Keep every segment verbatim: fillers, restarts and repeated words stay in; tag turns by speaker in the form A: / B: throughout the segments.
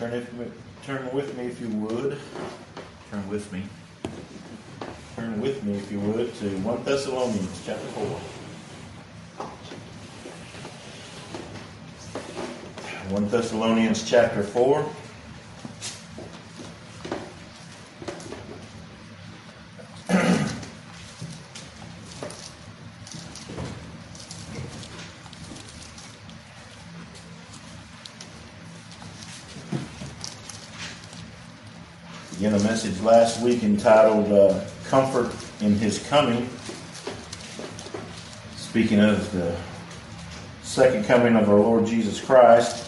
A: Turn, if, turn with me if you would. Turn with me. Turn with me if you would to First Thessalonians chapter four. First Thessalonians chapter four. Again, a message last week entitled uh, Comfort in His Coming. Speaking of the second coming of our Lord Jesus Christ.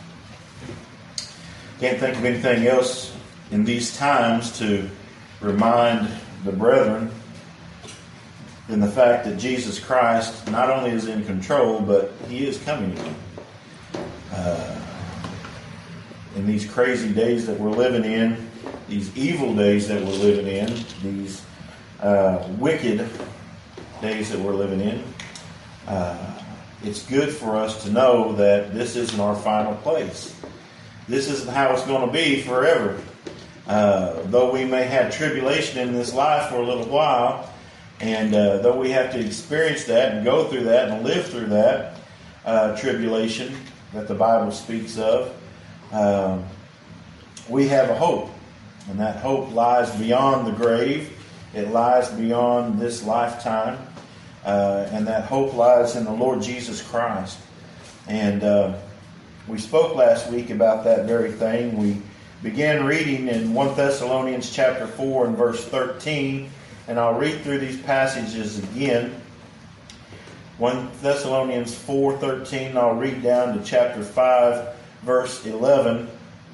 A: Can't think of anything else in these times to remind the brethren than the fact that Jesus Christ not only is in control, but He is coming again. Uh, in these crazy days that we're living in, these evil days that we're living in, these uh, wicked days that we're living in, uh, it's good for us to know that this isn't our final place. This isn't how it's going to be forever. Uh, though we may have tribulation in this life for a little while, and uh, though we have to experience that and go through that and live through that uh, tribulation that the Bible speaks of, uh, we have a hope. And that hope lies beyond the grave. It lies beyond this lifetime. Uh, and that hope lies in the Lord Jesus Christ. And uh, we spoke last week about that very thing. We began reading in First Thessalonians chapter four and verse thirteen. And I'll read through these passages again. First Thessalonians four thirteen. I'll read down to chapter five, verse eleven.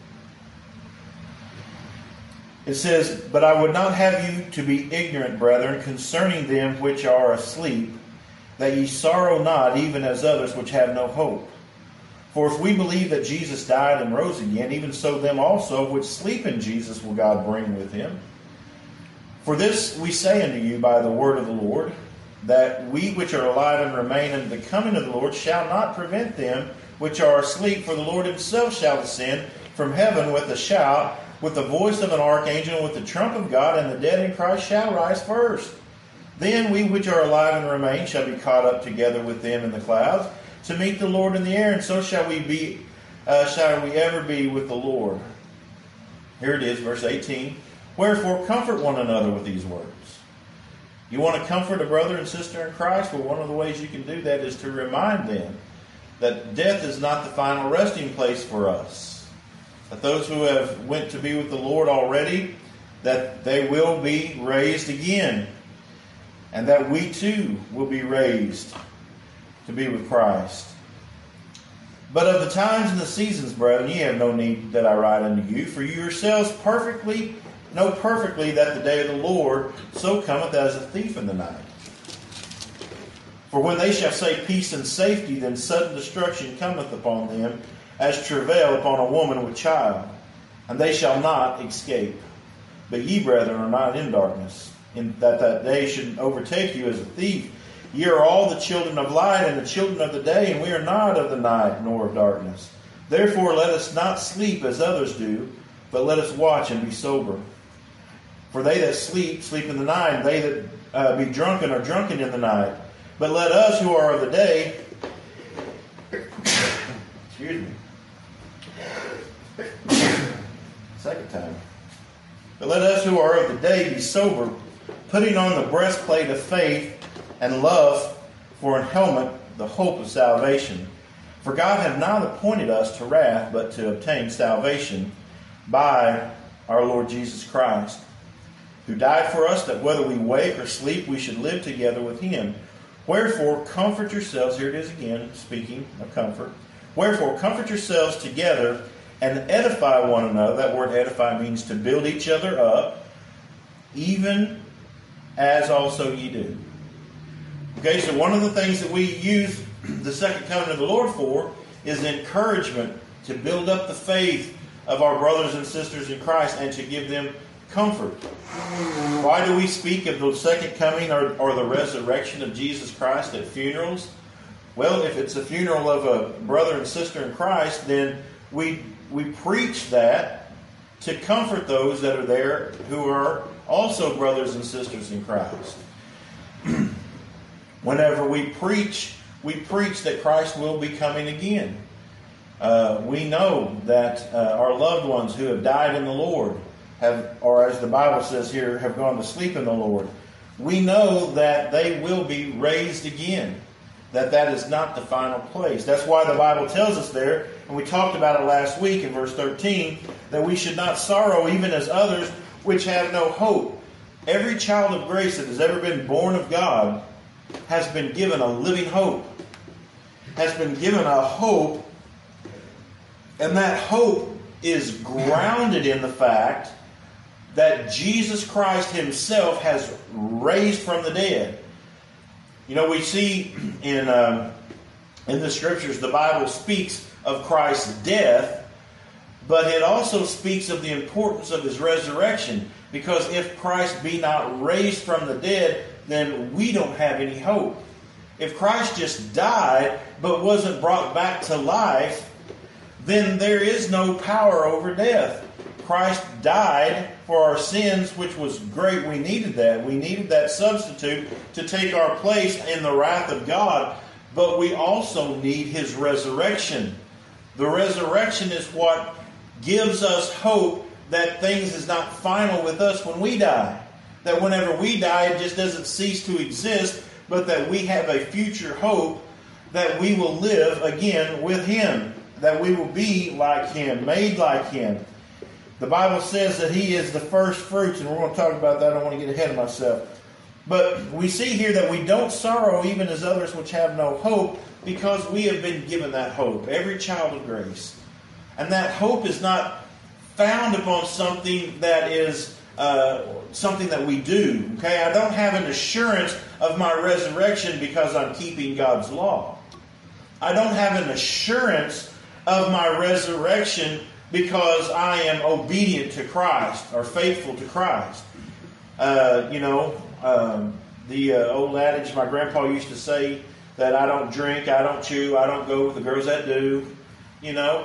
A: It says, "But I would not have you to be ignorant, brethren, concerning them which are asleep, that ye sorrow not, even as others which have no hope. For if we believe that Jesus died and rose again, even so them also which sleep in Jesus will God bring with him. For this we say unto you by the word of the Lord, that we which are alive and remain unto the coming of the Lord shall not prevent them which are asleep. For the Lord himself shall descend from heaven with a shout, with the voice of an archangel, and with the trump of God, and the dead in Christ shall rise first. Then we which are alive and remain shall be caught up together with them in the clouds to meet the Lord in the air, and so shall we be, uh, shall we ever be with the Lord." Here it is, verse eighteen. "Wherefore comfort one another with these words." You want to comfort a brother and sister in Christ? Well, one of the ways you can do that is to remind them that death is not the final resting place for us. That those who have went to be with the Lord already, that they will be raised again. And that we too will be raised to be with Christ. "But of the times and the seasons, brethren, ye have no need that I write unto you, for you yourselves perfectly know perfectly that the day of the Lord so cometh as a thief in the night. For when they shall say peace and safety, then sudden destruction cometh upon them, as travail upon a woman with child, and they shall not escape. But ye, brethren, are not in darkness, in that that day should overtake you as a thief. Ye are all the children of light and the children of the day, and we are not of the night nor of darkness. Therefore let us not sleep as others do, but let us watch and be sober. For they that sleep, sleep in the night, and they that uh, be drunken are drunken in the night. But let us who are of the day..." Excuse me. Second time. "But let us who are of the day be sober, putting on the breastplate of faith and love for an helmet, the hope of salvation. For God hath not appointed us to wrath, but to obtain salvation by our Lord Jesus Christ, who died for us, that whether we wake or sleep, we should live together with him. Wherefore comfort yourselves," here it is again, speaking of comfort. "Wherefore comfort yourselves together, and edify one another." That word edify means to build each other up, "even as also ye do." Okay, so one of the things that we use the second coming of the Lord for is encouragement to build up the faith of our brothers and sisters in Christ and to give them comfort. Why do we speak of the second coming or, or the resurrection of Jesus Christ at funerals? Well, if it's a funeral of a brother and sister in Christ, then we we preach that to comfort those that are there who are also brothers and sisters in Christ. Whenever we preach, we preach that Christ will be coming again. Uh, we know that uh, our loved ones who have died in the Lord have, or as the Bible says here, have gone to sleep in the Lord. We know that they will be raised again. That that is not the final place. That's why the Bible tells us there, and we talked about it last week in verse thirteen, that we should not sorrow even as others which have no hope. Every child of grace that has ever been born of God has been given a living hope. Has been given a hope, and that hope is grounded in the fact that Jesus Christ Himself has raised from the dead. You know, we see in um, in the Scriptures, the Bible speaks of Christ's death, but it also speaks of the importance of His resurrection. Because if Christ be not raised from the dead, then we don't have any hope. If Christ just died, but wasn't brought back to life, then there is no power over death. Christ died for our sins, which was great. We needed that. We needed that substitute to take our place in the wrath of God. But we also need His resurrection. The resurrection is what gives us hope that things is not final with us when we die. That whenever we die, it just doesn't cease to exist, but that we have a future hope that we will live again with Him. That we will be like Him, made like Him. The Bible says that He is the first fruits, and we're going to talk about that. I don't want to get ahead of myself. But we see here that we don't sorrow even as others which have no hope, because we have been given that hope, every child of grace. And that hope is not found upon something that is uh, something that we do. Okay, I don't have an assurance of my resurrection because I'm keeping God's law. I don't have an assurance of my resurrection because I am obedient to Christ or faithful to Christ. Uh, you know, um, the uh, old adage my grandpa used to say that I don't drink, I don't chew, I don't go with the girls that do. You know,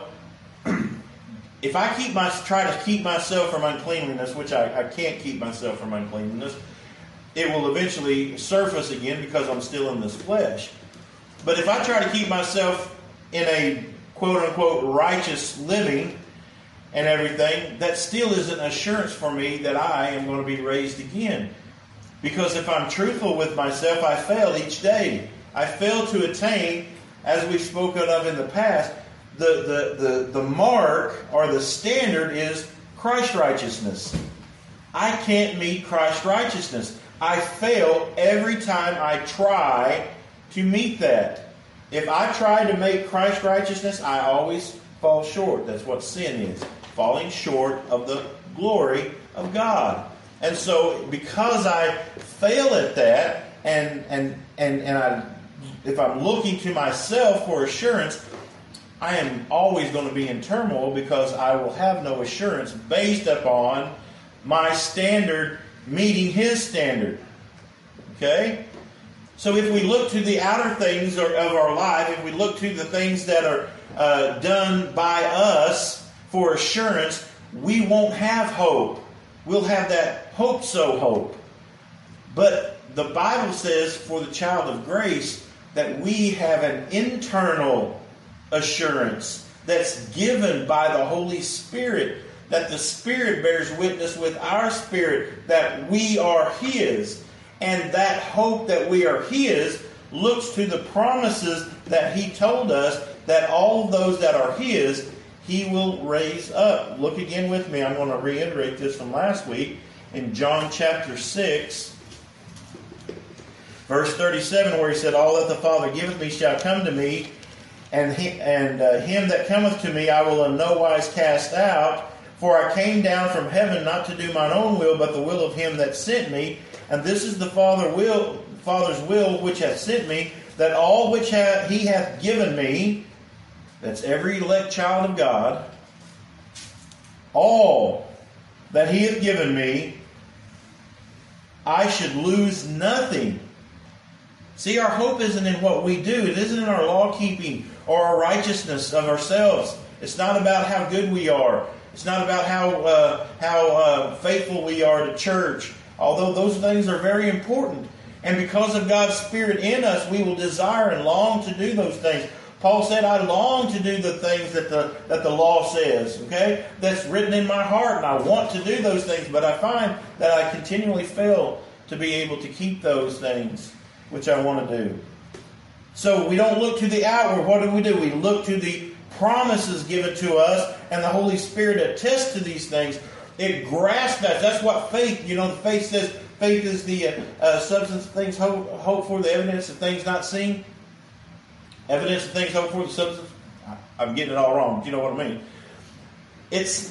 A: if I keep my try to keep myself from uncleanliness, which I, I can't keep myself from uncleanliness, it will eventually surface again because I'm still in this flesh. But if I try to keep myself in a quote-unquote righteous living and everything, that still is an assurance for me that I am going to be raised again. Because if I'm truthful with myself, I fail each day. I fail to attain, as we've spoken of in the past, the, the, the, the mark or the standard is Christ's righteousness. I can't meet Christ's righteousness. I fail every time I try to meet that. If I try to make Christ's righteousness, I always fall short. That's what sin is. Falling short of the glory of God. And so because I fail at that, and and and, and I if I'm looking to myself for assurance, I am always going to be in turmoil because I will have no assurance based upon my standard meeting His standard. Okay? So if we look to the outer things of our life, if we look to the things that are uh, done by us for assurance, we won't have hope. We'll have that hope-so hope. But the Bible says for the child of grace that we have an internal assurance that's given by the Holy Spirit, that the Spirit bears witness with our spirit that we are His. And that hope that we are His looks to the promises that He told us that all those that are His, He will raise up. Look again with me. I'm going to reiterate this from last week in John chapter six, verse thirty-seven, where He said, "All that the Father giveth me shall come to me, and he, and uh, him that cometh to me I will in no wise cast out. For I came down from heaven not to do mine own will, but the will of Him that sent me. And this is the Father will, Father's will which hath sent me, that all which hath, He hath given me," that's every elect child of God, "all that He hath given me, I should lose nothing." See, our hope isn't in what we do. It isn't in our law keeping or our righteousness of ourselves. It's not about how good we are. It's not about how uh, how uh, faithful we are to church. Although those things are very important. And because of God's Spirit in us, we will desire and long to do those things. Paul said, I long to do the things that the that the law says. Okay? That's written in my heart, and I want to do those things. But I find that I continually fail to be able to keep those things which I want to do. So we don't look to the outward. What do we do? We look to the promises given to us, and the Holy Spirit attests to these things. It grasps that. That's what faith, you know, the faith says, faith is the uh, uh, substance of things hoped hope for, the evidence of things not seen. Evidence of things hoped for, the substance. I'm getting it all wrong. Do you know what I mean? It's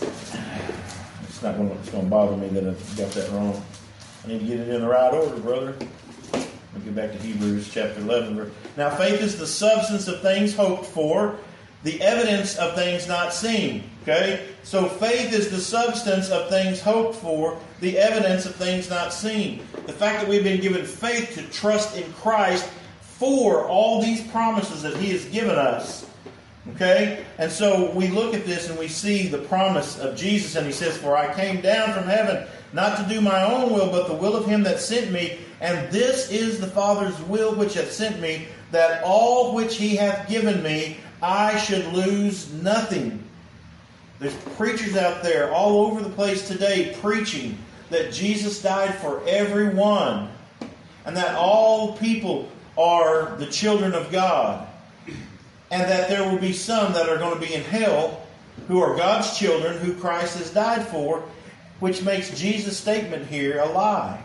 A: it's not going to it's going to bother me that I got that wrong. I need to get it in the right order, brother. Let me get back to Hebrews chapter eleven. Now, faith is the substance of things hoped for, the evidence of things not seen. Okay? So faith is the substance of things hoped for, the evidence of things not seen. The fact that we've been given faith to trust in Christ for all these promises that He has given us. Okay? And so we look at this and we see the promise of Jesus, and He says, For I came down from heaven not to do my own will, but the will of Him that sent me. And this is the Father's will which hath sent me, that all which He hath given me, I should lose nothing. There's preachers out there all over the place today preaching that Jesus died for everyone, and that all people are the children of God, and that there will be some that are going to be in hell who are God's children, who Christ has died for, which makes Jesus' statement here a lie.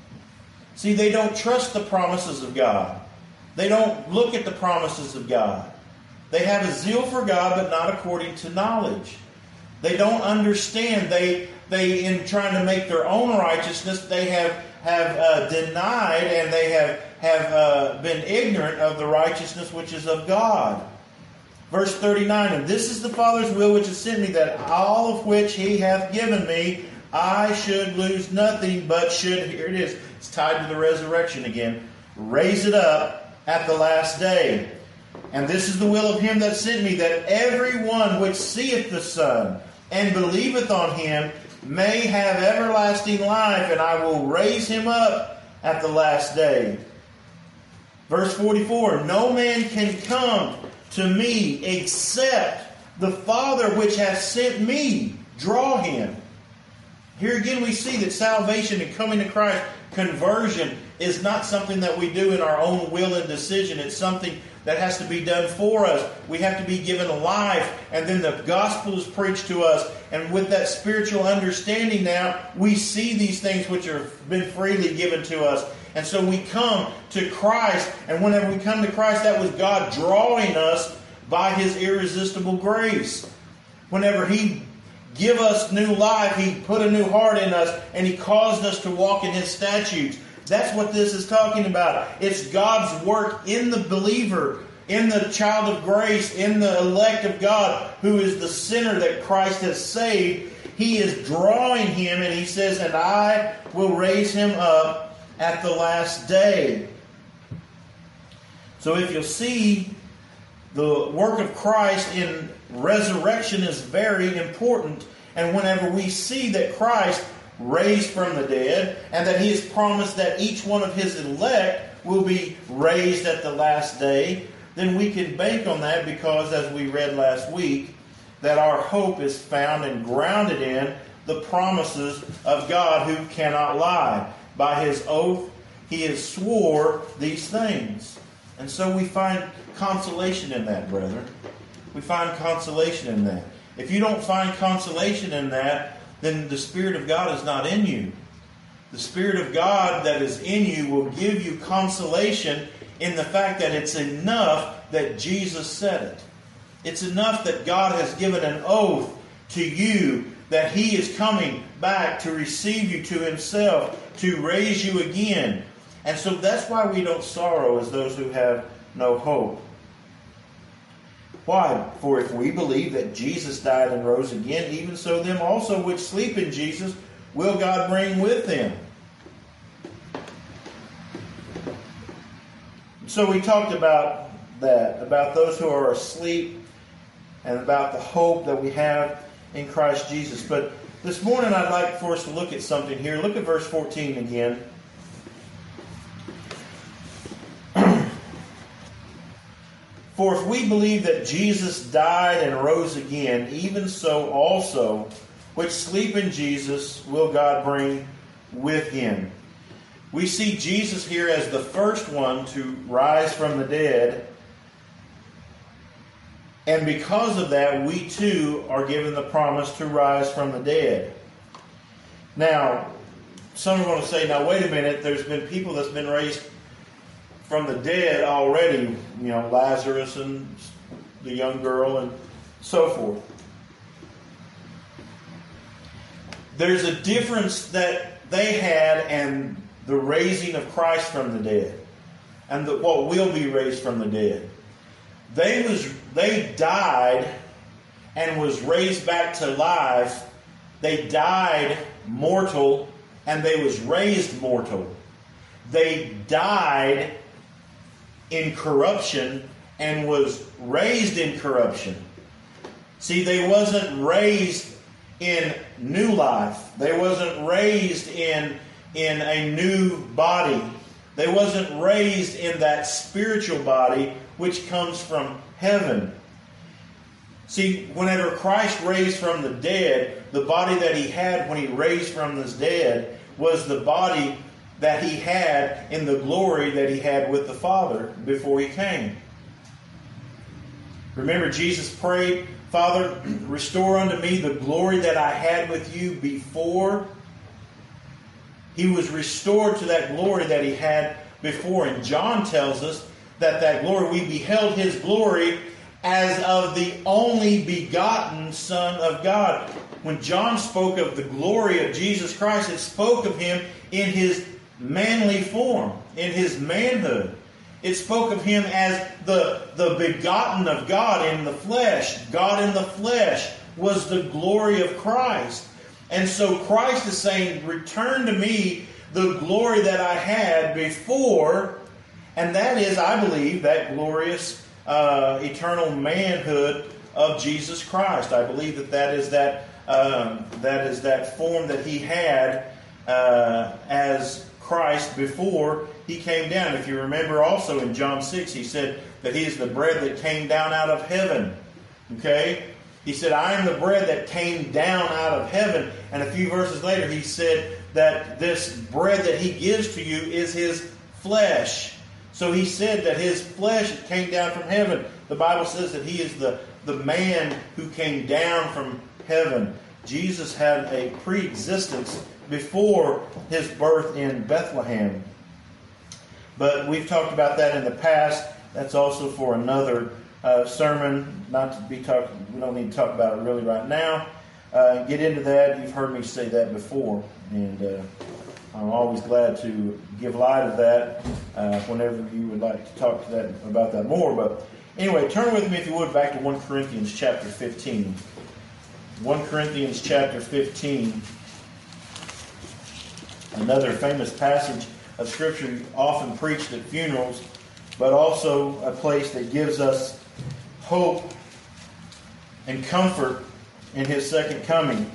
A: See, they don't trust the promises of God. They don't look at the promises of God. They have a zeal for God, but not according to knowledge. They don't understand. They, they in trying to make their own righteousness, they have, have uh, denied and they have, have uh, been ignorant of the righteousness which is of God. Verse thirty-nine, And this is the Father's will which has sent me, that all of which He hath given me, I should lose nothing, but should, here it is, it's tied to the resurrection again, raise it up at the last day. And this is the will of Him that sent me, that every one which seeth the Son and believeth on Him may have everlasting life, and I will raise him up at the last day. Verse forty-four, No man can come to me except the Father which hath sent me draw him. Here again we see that salvation and coming to Christ, conversion, is not something that we do in our own will and decision. It's something that has to be done for us. We have to be given a life, and then the gospel is preached to us. And with that spiritual understanding now, we see these things which have been freely given to us. And so we come to Christ, and whenever we come to Christ, that was God drawing us by His irresistible grace. Whenever He give us new life, He put a new heart in us, and He caused us to walk in His statutes. That's what this is talking about. It's God's work in the believer, in the child of grace, in the elect of God, who is the sinner that Christ has saved. He is drawing him, and He says, and I will raise him up at the last day. So if you'll see, the work of Christ in resurrection is very important. And whenever we see that Christ raised from the dead, and that He has promised that each one of His elect will be raised at the last day, then we can bank on that, because as we read last week, that our hope is found and grounded in the promises of God, who cannot lie. By His oath, He has swore these things. And so we find consolation in that, brethren. We find consolation in that. If you don't find consolation in that, then the Spirit of God is not in you. The Spirit of God that is in you will give you consolation in the fact that it's enough that Jesus said it. It's enough that God has given an oath to you that He is coming back to receive you to Himself, to raise you again. And so that's why we don't sorrow as those who have no hope. Why? For if we believe that Jesus died and rose again, even so them also which sleep in Jesus will God bring with Him. So we talked about that, about those who are asleep and about the hope that we have in Christ Jesus. But this morning I'd like for us to look at something here. Look at verse fourteen again. For if we believe that Jesus died and rose again, even so also, which sleep in Jesus, will God bring with him. We see Jesus here as the first one to rise from the dead. And because of that, we too are given the promise to rise from the dead. Now, some are going to say, now wait a minute, there's been people that's been raised from the dead already, you know, Lazarus and the young girl and so forth. There's a difference that they had and the raising of Christ from the dead, and the, what will be raised from the dead. They was they died and was raised back to life. They died mortal and they was raised mortal. They died in corruption and was raised in corruption. See, they wasn't raised in new life. They wasn't raised in, in a new body. They wasn't raised in that spiritual body which comes from heaven. See, whenever Christ raised from the dead, the body that he had when he raised from the dead was the body that he had in the glory that he had with the Father before he came. Remember, Jesus prayed, Father, restore unto me the glory that I had with you before. He was restored to that glory that he had before. And John tells us that that glory, we beheld his glory as of the only begotten Son of God. When John spoke of the glory of Jesus Christ, it spoke of him in his manly form, in his manhood. It spoke of him as the, the begotten of God in the flesh. God in the flesh was the glory of Christ. And so Christ is saying, return to me the glory that I had before. And that is, I believe, that glorious uh, eternal manhood of Jesus Christ. I believe that that is that, um, that, is that form that he had uh, as Christ before he came down. If you remember also in John six, he said that he is the bread that came down out of heaven. Okay? He said, I am the bread that came down out of heaven. And a few verses later, he said that this bread that he gives to you is his flesh. So he said that his flesh came down from heaven. The Bible says that he is the, the man who came down from heaven. Jesus had a pre-existence before his birth in Bethlehem. But we've talked about that in the past. That's also for another uh, sermon. Not to be talk. We don't need to talk about it really right now. Uh, get into that. You've heard me say that before, and uh, I'm always glad to give light of that uh, whenever you would like to talk to that about that more. But anyway, turn with me, if you would, back to First Corinthians chapter fifteen. First Corinthians chapter fifteen. Another famous passage of Scripture often preached at funerals, but also a place that gives us hope and comfort in his second coming.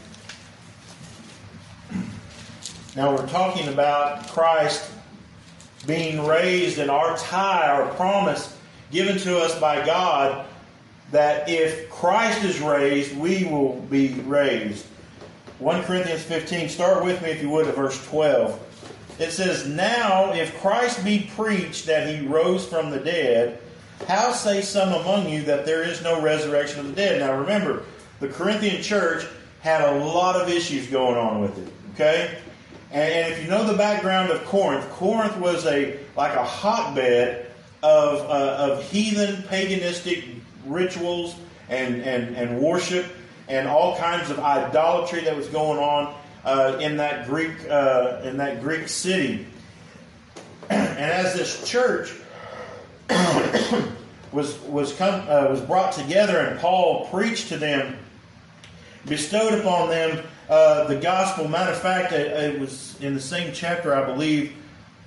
A: Now we're talking about Christ being raised, and our tie, our promise given to us by God, that if Christ is raised, we will be raised. First Corinthians fifteen, start with me if you would at verse twelve. It says, Now if Christ be preached that he rose from the dead, how say some among you that there is no resurrection of the dead? Now remember, the Corinthian church had a lot of issues going on with it. Okay? And, and if you know the background of Corinth, Corinth was a like a hotbed of, uh, of heathen paganistic rituals and, and, and worship, and all kinds of idolatry that was going on uh, in that Greek uh, in that Greek city. And as this church was was come uh, was brought together, and Paul preached to them, bestowed upon them uh, the gospel. Matter of fact, it, it was in the same chapter, I believe.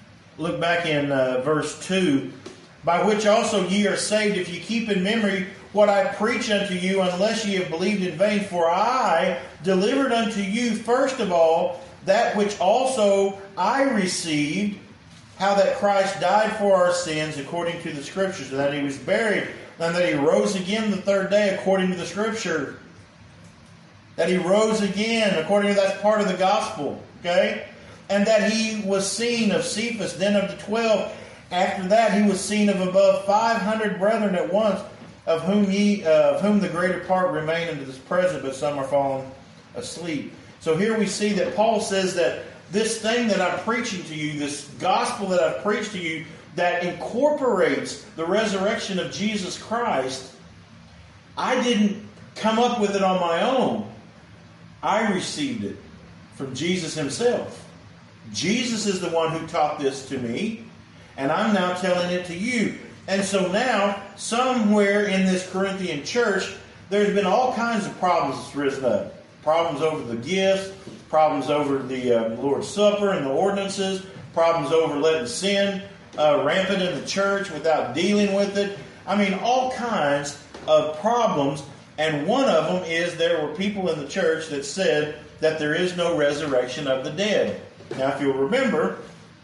A: Look back in uh, verse two. By which also ye are saved, if ye keep in memory what I preach unto you, unless ye have believed in vain. For I delivered unto you first of all that which also I received, how that Christ died for our sins according to the Scriptures, and that he was buried, and that he rose again the third day according to the Scripture. That he rose again according to that part of the gospel. Okay? And that he was seen of Cephas, then of the twelve. After that he was seen of above five hundred brethren at once, of whom ye, uh, of whom the greater part remain unto this present, but some are fallen asleep. So here we see that Paul says that this thing that I'm preaching to you, this gospel that I've preached to you, that incorporates the resurrection of Jesus Christ, I didn't come up with it on my own. I received it from Jesus himself. Jesus is the one who taught this to me, and I'm now telling it to you. And so now, somewhere in this Corinthian church, there's been all kinds of problems that's risen up. Problems over the gifts, problems over the uh, Lord's Supper and the ordinances, problems over letting sin uh, rampant in the church without dealing with it. I mean, all kinds of problems. And one of them is there were people in the church that said that there is no resurrection of the dead. Now, if you'll remember,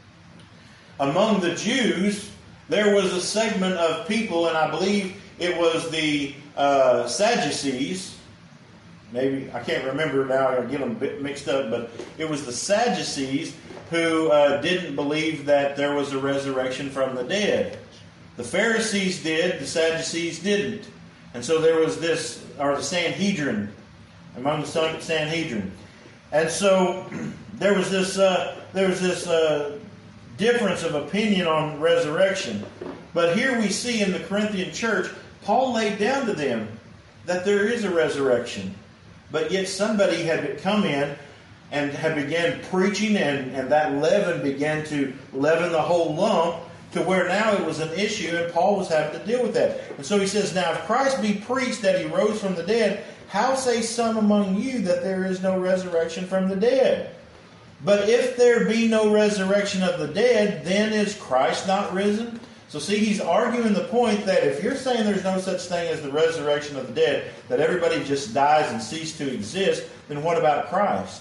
A: among the Jews, there was a segment of people, and I believe it was the uh, Sadducees. Maybe, I can't remember now, I get them a bit mixed up, but it was the Sadducees who uh, didn't believe that there was a resurrection from the dead. The Pharisees did, the Sadducees didn't. And so there was this, or the Sanhedrin, among the Sanhedrin. And so there was this, uh, there was this uh, difference of opinion on resurrection. But here we see in the Corinthian church, Paul laid down to them that there is a resurrection. But yet somebody had come in and had began preaching, and, and that leaven began to leaven the whole lump, to where now it was an issue, and Paul was having to deal with that. And so he says, now if Christ be preached that he rose from the dead, how say some among you that there is no resurrection from the dead? But if there be no resurrection of the dead, then is Christ not risen? So see, he's arguing the point that if you're saying there's no such thing as the resurrection of the dead, that everybody just dies and ceases to exist, then what about Christ?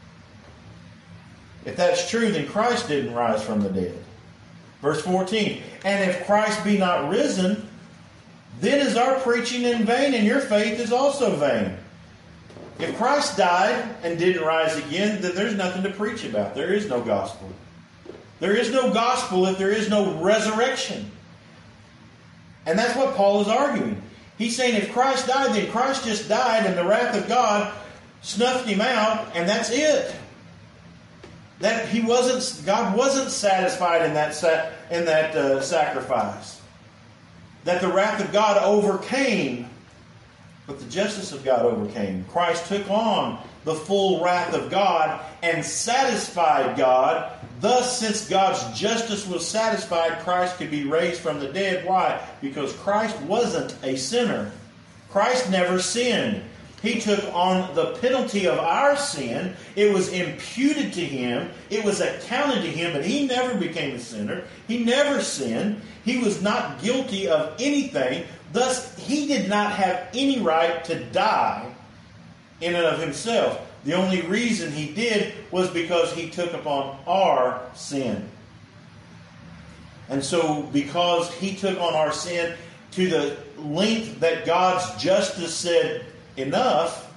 A: If that's true, then Christ didn't rise from the dead. Verse fourteen, and if Christ be not risen, then is our preaching in vain, and your faith is also vain. If Christ died and didn't rise again, then there's nothing to preach about. There is no gospel. There is no gospel if there is no resurrection. And that's what Paul is arguing. He's saying if Christ died, then Christ just died and the wrath of God snuffed him out, and that's it. That he wasn't, God wasn't satisfied in that in that uh, sacrifice. That the wrath of God overcame, but the justice of God overcame. Christ took on the full wrath of God and satisfied God. Thus, since God's justice was satisfied, Christ could be raised from the dead. Why? Because Christ wasn't a sinner. Christ never sinned. He took on the penalty of our sin. It was imputed to him. It was accounted to him, but he never became a sinner. He never sinned. He was not guilty of anything. Thus, he did not have any right to die in and of himself. The only reason he did was because he took upon our sin. And so, because he took on our sin to the length that God's justice said enough,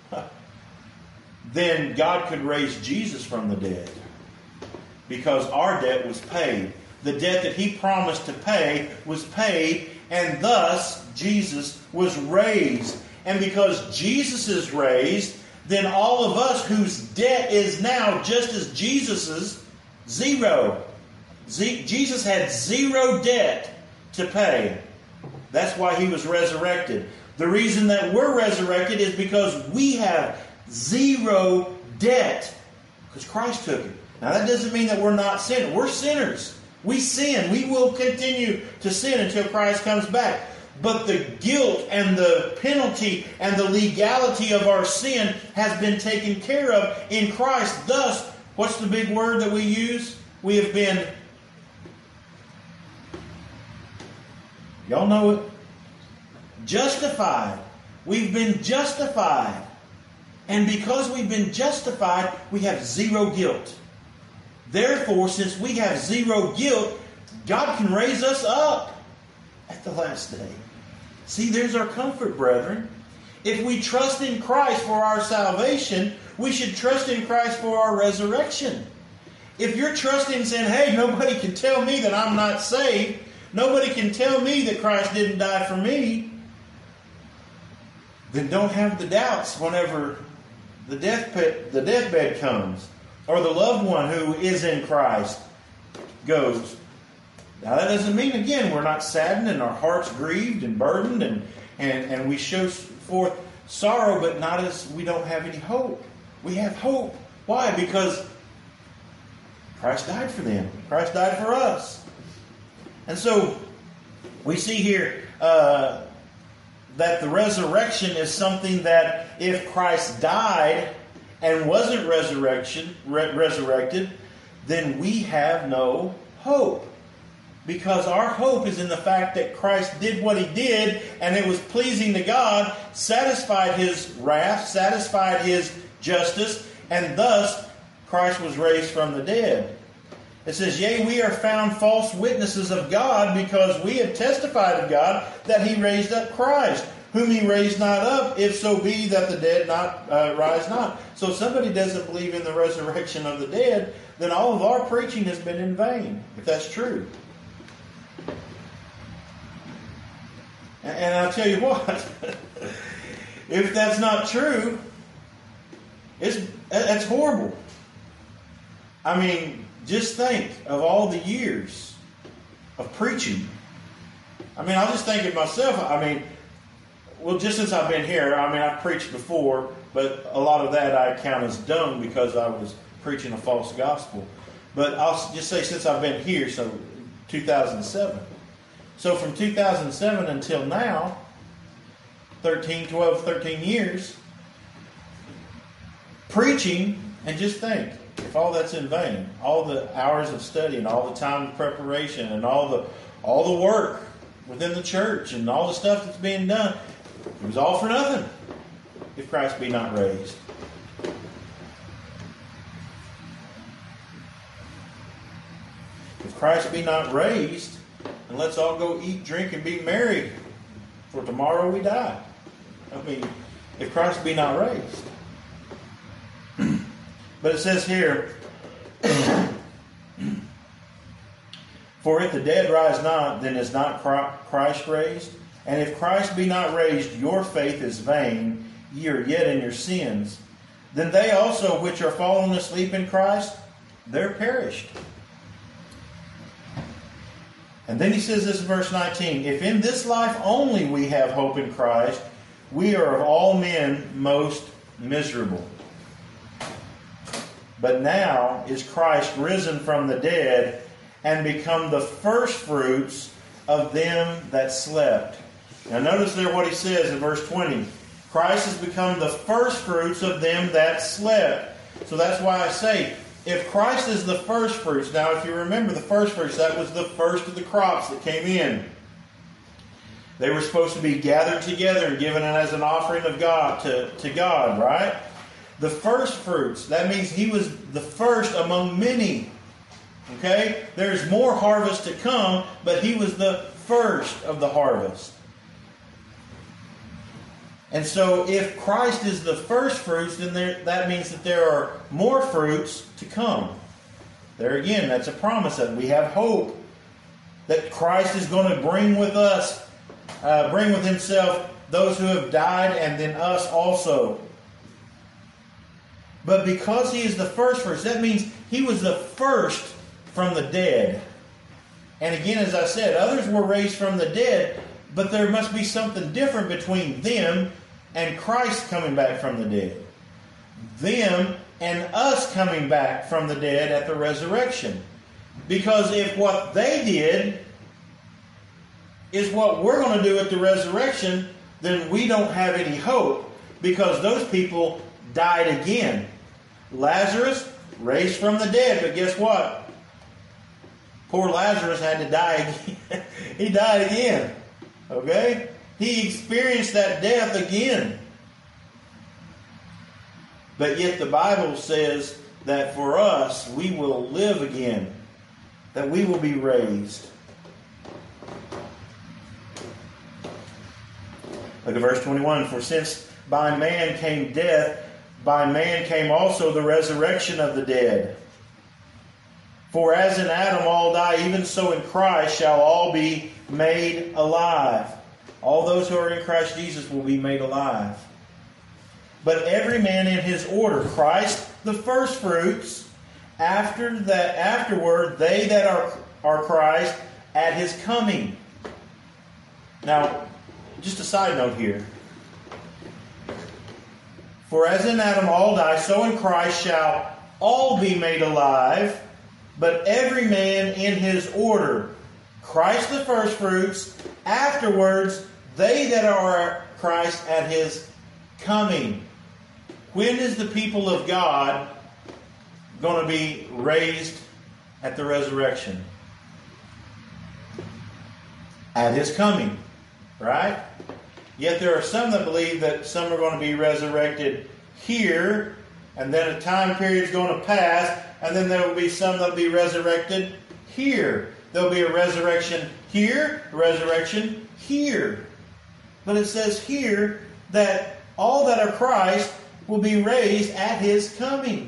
A: then God could raise Jesus from the dead. Because our debt was paid. The debt that he promised to pay was paid, and thus Jesus was raised. And because Jesus is raised, then all of us whose debt is now just as Jesus's, zero. Z- Jesus had zero debt to pay. That's why he was resurrected. The reason that we're resurrected is because we have zero debt. Because Christ took it. Now that doesn't mean that we're not sinners. We're sinners. We sin. We will continue to sin until Christ comes back. But the guilt and the penalty and the legality of our sin has been taken care of in Christ. Thus, what's the big word that we use? We have been, y'all know it, Justified. We've been justified. And because we've been justified, we have zero guilt. Therefore, since we have zero guilt, God can raise us up at the last day. See, there's our comfort, brethren. If we trust in Christ for our salvation, we should trust in Christ for our resurrection. If you're trusting and saying, hey, nobody can tell me that I'm not saved, nobody can tell me that Christ didn't die for me, then don't have the doubts whenever the deathbed, the deathbed comes, or the loved one who is in Christ goes. Now that doesn't mean, again, we're not saddened and our hearts grieved and burdened and, and, and we show forth sorrow, but not as we don't have any hope. We have hope. Why? Because Christ died for them. Christ died for us. And so we see here uh, that the resurrection is something that if Christ died and wasn't resurrection re- resurrected, then we have no hope. Because our hope is in the fact that Christ did what He did, and it was pleasing to God, satisfied His wrath, satisfied His justice, and thus Christ was raised from the dead. It says, yea, we are found false witnesses of God, because we have testified of God that He raised up Christ, whom He raised not up, if so be that the dead not uh, rise not. So if somebody doesn't believe in the resurrection of the dead, then all of our preaching has been in vain, if that's true. And I'll tell you what, if that's not true, it's that's horrible. I mean, just think of all the years of preaching. I mean, I'll just think of myself. I mean, well, just since I've been here, I mean, I've preached before, but a lot of that I count as dung because I was preaching a false gospel. But I'll just say since I've been here, so two thousand seven. So from two thousand seven until now, thirteen, twelve, thirteen years, preaching, and just think, if all that's in vain, all the hours of study and all the time of preparation and all the all the work within the church and all the stuff that's being done, it was all for nothing if Christ be not raised. If Christ be not raised, and let's all go eat, drink, and be merry, for tomorrow we die. I mean, if Christ be not raised. But it says here, for if the dead rise not, then is not Christ raised? And if Christ be not raised, your faith is vain, ye are yet in your sins. Then they also which are fallen asleep in Christ, they're perished. And then he says this in verse nineteen, if in this life only we have hope in Christ, we are of all men most miserable. But now is Christ risen from the dead and become the firstfruits of them that slept. Now notice there what he says in verse twenty. Christ has become the firstfruits of them that slept. So that's why I say, if Christ is the firstfruits, now if you remember the firstfruits, that was the first of the crops that came in. They were supposed to be gathered together and given as an offering of God to, to God, right? The firstfruits, that means He was the first among many. Okay? There's more harvest to come, but He was the first of the harvest. And so if Christ is the first fruits, then there, that means that there are more fruits to come. There again, that's a promise that we have hope that Christ is going to bring with us, uh, bring with Himself those who have died and then us also. But because He is the first fruits, that means He was the first from the dead. And again, as I said, others were raised from the dead, but there must be something different between them and Christ coming back from the dead. Them and us coming back from the dead at the resurrection. Because if what they did is what we're going to do at the resurrection, then we don't have any hope, because those people died again. Lazarus raised from the dead, but guess what? Poor Lazarus had to die again. He died again. Okay? He experienced that death again. But yet the Bible says that for us, we will live again. That we will be raised. Look at verse twenty-one. For since by man came death, by man came also the resurrection of the dead. For as in Adam all die, even so in Christ shall all be made alive. All those who are in Christ Jesus will be made alive. But every man in his order, Christ the firstfruits, after that, afterward, they that are, are Christ at his coming. Now, just a side note here. For as in Adam all die, so in Christ shall all be made alive, but every man in his order. Christ the firstfruits, afterwards they that are Christ at his coming. When is the people of God going to be raised at the resurrection? At his coming, right? Yet there are some that believe that some are going to be resurrected here, and then a time period is going to pass, and then there will be some that will be resurrected here. There will be a resurrection here, a resurrection here. But it says here that all that are Christ will be raised at his coming.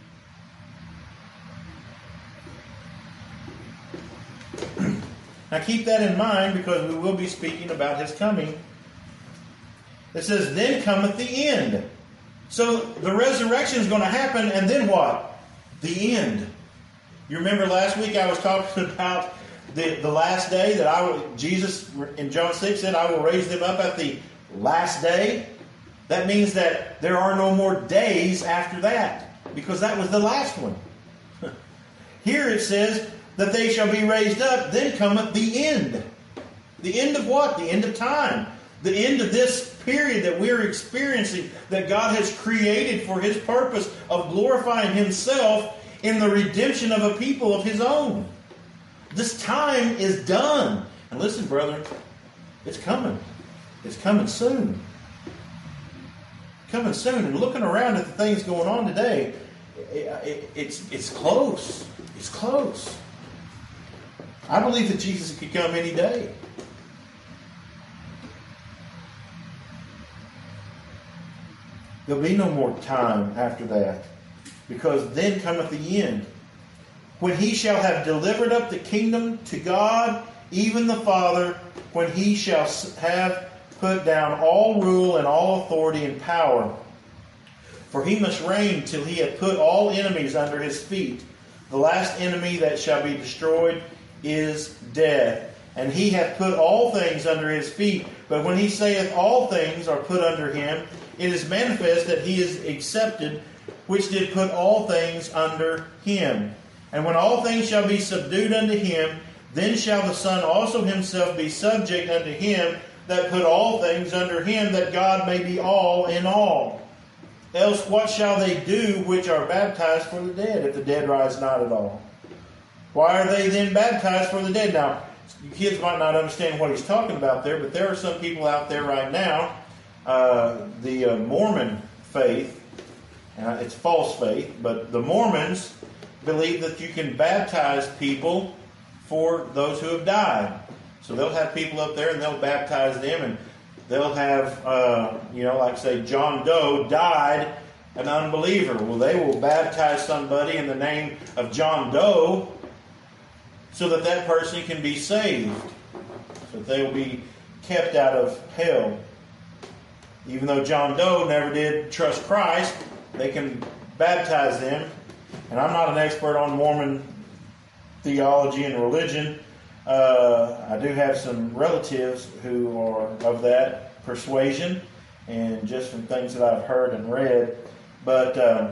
A: Now keep that in mind, because we will be speaking about his coming. It says, then cometh the end. So the resurrection is going to happen, and then what? The end. You remember last week I was talking about the, the last day, that I will, Jesus in John six said, I will raise them up at the last day. That means that there are no more days after that, because that was the last one. Here it says that they shall be raised up, then cometh the end. The end of what? The end of time. The end of this period that we're experiencing, that God has created for his purpose of glorifying himself in the redemption of a people of his own. This time is done. And listen, brethren, it's coming. It's coming soon. Coming soon. And looking around at the things going on today, it, it, it's, it's close. It's close. I believe that Jesus could come any day. There'll be no more time after that, because then cometh the end, when he shall have delivered up the kingdom to God, even the Father, when he shall have put down all rule and all authority and power. For he must reign till he hath put all enemies under his feet. The last enemy that shall be destroyed is death. And he hath put all things under his feet. But when he saith all things are put under him, it is manifest that he is accepted, which did put all things under him. And when all things shall be subdued unto him, then shall the Son also himself be subject unto him that put all things under him, that God may be all in all. Else what shall they do which are baptized for the dead, if the dead rise not at all? Why are they then baptized for the dead? Now, kids might not understand what he's talking about there, but there are some people out there right now, uh, the uh, Mormon faith, uh, it's false faith, but the Mormons believe that you can baptize people for those who have died. So they'll have people up there and they'll baptize them, and they'll have, uh, you know, like say John Doe died an unbeliever. Well, they will baptize somebody in the name of John Doe so that that person can be saved, so that they will be kept out of hell. Even though John Doe never did trust Christ, they can baptize them. And I'm not an expert on Mormon theology and religion. Uh, I do have some relatives who are of that persuasion, and just from things that I've heard and read. But um,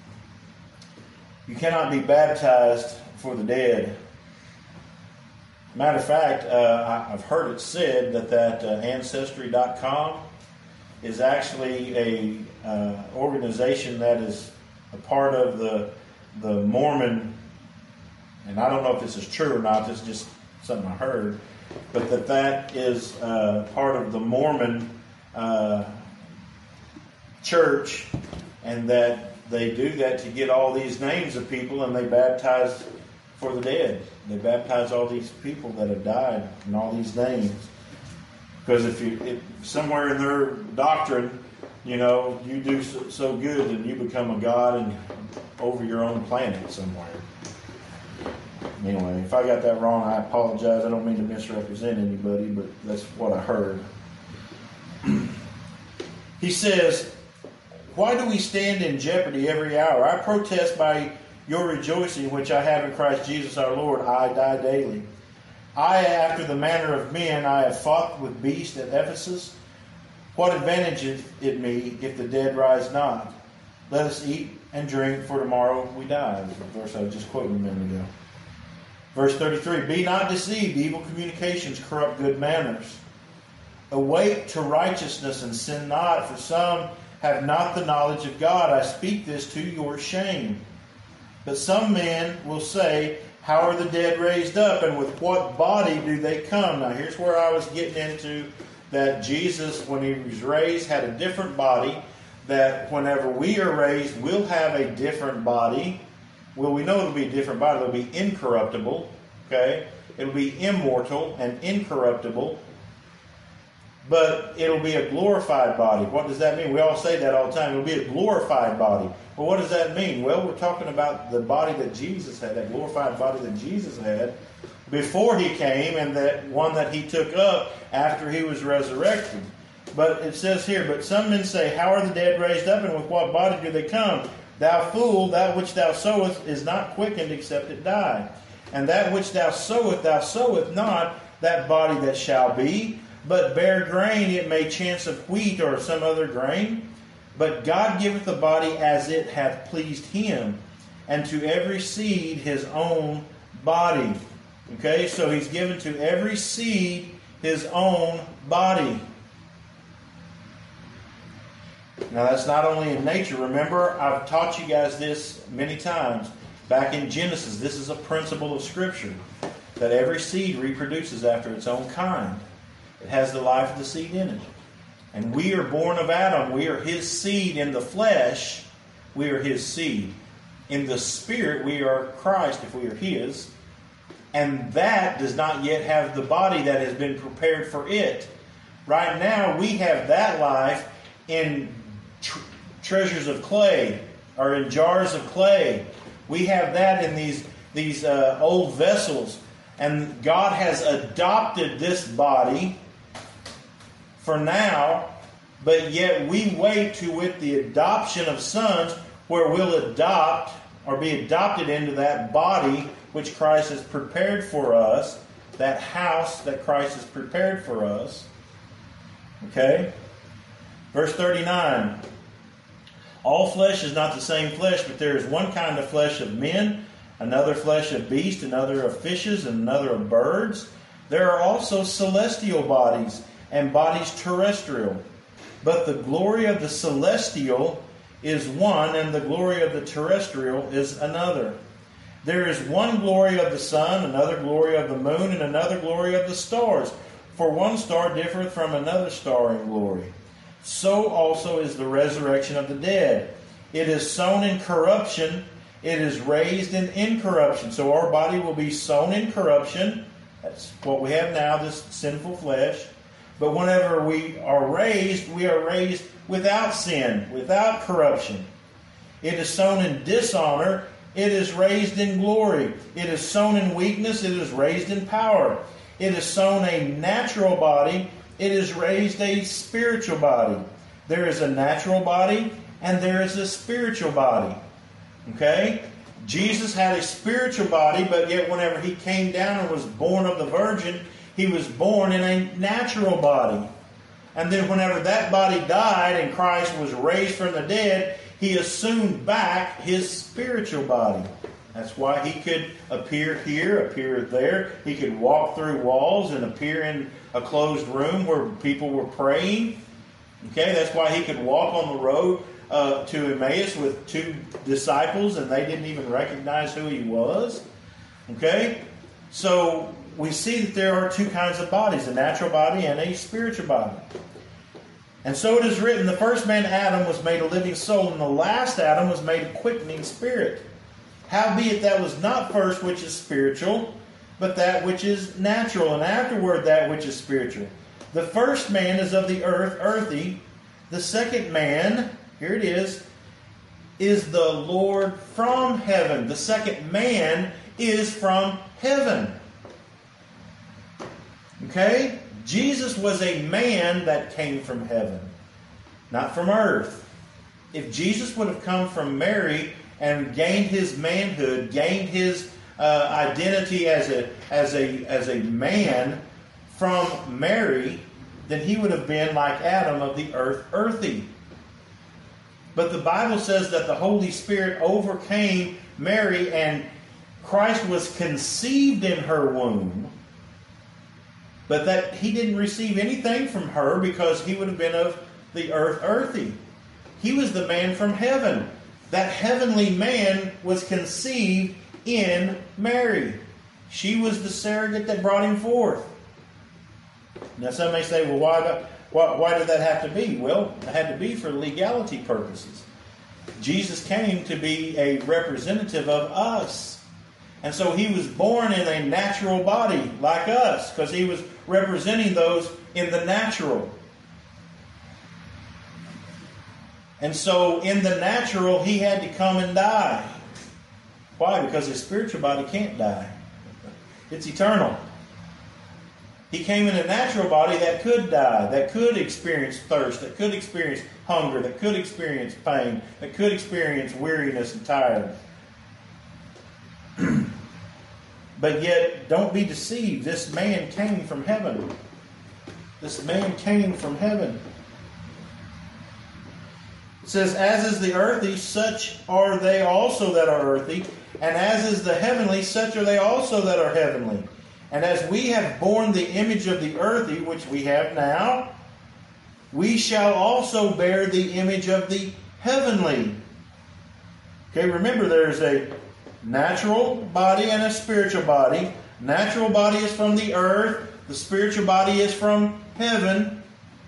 A: you cannot be baptized for the dead. Matter of fact, uh, I've heard it said that that uh, Ancestry dot com is actually a uh, organization that is a part of the the Mormon, and I don't know if this is true or not, this is just something I heard, but that that is uh, part of the Mormon uh, church, and that they do that to get all these names of people, and they baptize for the dead. They baptize all these people that have died and all these names. Because if you if somewhere in their doctrine, you know, you do so, so good and you become a god and over your own planet somewhere. Anyway, if I got that wrong, I apologize. I don't mean to misrepresent anybody, but that's what I heard. He says, why do we stand in jeopardy every hour? I protest by your rejoicing, which I have in Christ Jesus our Lord. I die daily. I, after the manner of men, I have fought with beasts at Ephesus. What advantage is it me if the dead rise not? Let us eat and drink, for tomorrow we die. That's the verse I was just quoting a minute ago. Verse thirty-three, be not deceived. Evil communications corrupt good manners. Awake to righteousness and sin not, for some have not the knowledge of God. I speak this to your shame. But some men will say, how are the dead raised up, and with what body do they come? Now here's where I was getting into that Jesus, when he was raised, had a different body. That whenever we are raised, we'll have a different body. Well, we know it'll be a different body. It'll be incorruptible. Okay? It'll be immortal and incorruptible. But it'll be a glorified body. What does that mean? We all say that all the time. It'll be a glorified body. Well, what does that mean? Well, we're talking about the body that Jesus had, that glorified body that Jesus had before he came, and that one that he took up after he was resurrected. But it says here, but some men say, how are the dead raised up, and with what body do they come? Thou fool, that which thou sowest is not quickened except it die. And that which thou sowest, thou sowest not that body that shall be, but bear grain, it may chance of wheat or some other grain. But God giveth the body as it hath pleased him, and to every seed his own body. Okay, so he's given to every seed his own body. Now that's not only in nature. Remember, I've taught you guys this many times. Back in Genesis, this is a principle of Scripture, that every seed reproduces after its own kind. It has the life of the seed in it. And we are born of Adam. We are his seed in the flesh. We are his seed. In the spirit, we are Christ if we are his. And that does not yet have the body that has been prepared for it. Right now, we have that life in tr- treasures of clay, or in jars of clay. We have that in these, these uh, old vessels. And God has adopted this body for now, but yet we wait to with the adoption of sons, where we'll adopt or be adopted into that body which Christ has prepared for us, that house that Christ has prepared for us. Okay? Verse thirty-nine. All flesh is not the same flesh, but there is one kind of flesh of men, another flesh of beasts, another of fishes, and another of birds. There are also celestial bodies, and bodies terrestrial. But the glory of the celestial is one, and the glory of the terrestrial is another. There is one glory of the sun, another glory of the moon, and another glory of the stars. For one star differeth from another star in glory. So also is the resurrection of the dead. It is sown in corruption, it is raised in incorruption. So our body will be sown in corruption. That's what we have now, this sinful flesh. But whenever we are raised, we are raised without sin, without corruption. It is sown in dishonor, it is raised in glory. It is sown in weakness, it is raised in power. It is sown a natural body, it is raised a spiritual body. There is a natural body and there is a spiritual body. Okay? Jesus had a spiritual body, but yet whenever he came down and was born of the Virgin, he was born in a natural body. And then whenever that body died and Christ was raised from the dead, he assumed back his spiritual body. That's why he could appear here, appear there. He could walk through walls and appear in a closed room where people were praying. Okay, that's why he could walk on the road uh, to Emmaus with two disciples and they didn't even recognize who he was. Okay, so we see that there are two kinds of bodies, a natural body and a spiritual body. And so it is written, the first man, Adam, was made a living soul, and the last Adam was made a quickening spirit. Howbeit that was not first which is spiritual, but that which is natural, and afterward that which is spiritual. The first man is of the earth, earthy. The second man, here it is, is the Lord from heaven. The second man is from heaven. Okay? Jesus was a man that came from heaven, not from earth. If Jesus would have come from Mary and gained his manhood, gained his uh, identity as a as a as a man from Mary, then he would have been like Adam of the earth, earthy. But the Bible says that the Holy Spirit overcame Mary, and Christ was conceived in her womb. But that he didn't receive anything from her because he would have been of the earth, earthy. He was the man from heaven. That heavenly man was conceived in Mary. She was the surrogate that brought him forth. Now some may say, well, why, why, why did that have to be? Well, it had to be for legality purposes. Jesus came to be a representative of us. And so he was born in a natural body like us, because he was representing those in the natural. And so in the natural, he had to come and die. Why? Because his spiritual body can't die. It's eternal. He came in a natural body that could die, that could experience thirst, that could experience hunger, that could experience pain, that could experience weariness and tiredness. But yet, don't be deceived. This man came from heaven. This man came from heaven. It says, as is the earthy, such are they also that are earthy. And as is the heavenly, such are they also that are heavenly. And as we have borne the image of the earthy, which we have now, we shall also bear the image of the heavenly. Okay, remember there's a natural body and a spiritual body. Natural body is from the earth. The spiritual body is from heaven.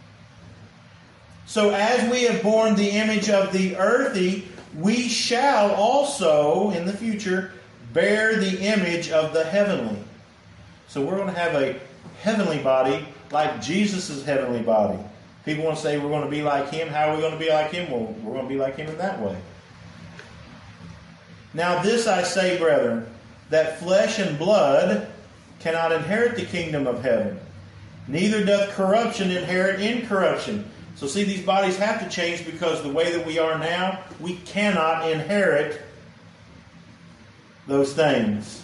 A: So as we have borne the image of the earthy, we shall also, in the future, bear the image of the heavenly. So we're going to have a heavenly body like Jesus' heavenly body. People want to say we're going to be like him. How are we going to be like him? Well, we're going to be like him in that way. Now this I say, brethren, that flesh and blood cannot inherit the kingdom of heaven. Neither doth corruption inherit incorruption. So see, these bodies have to change because the way that we are now, we cannot inherit those things.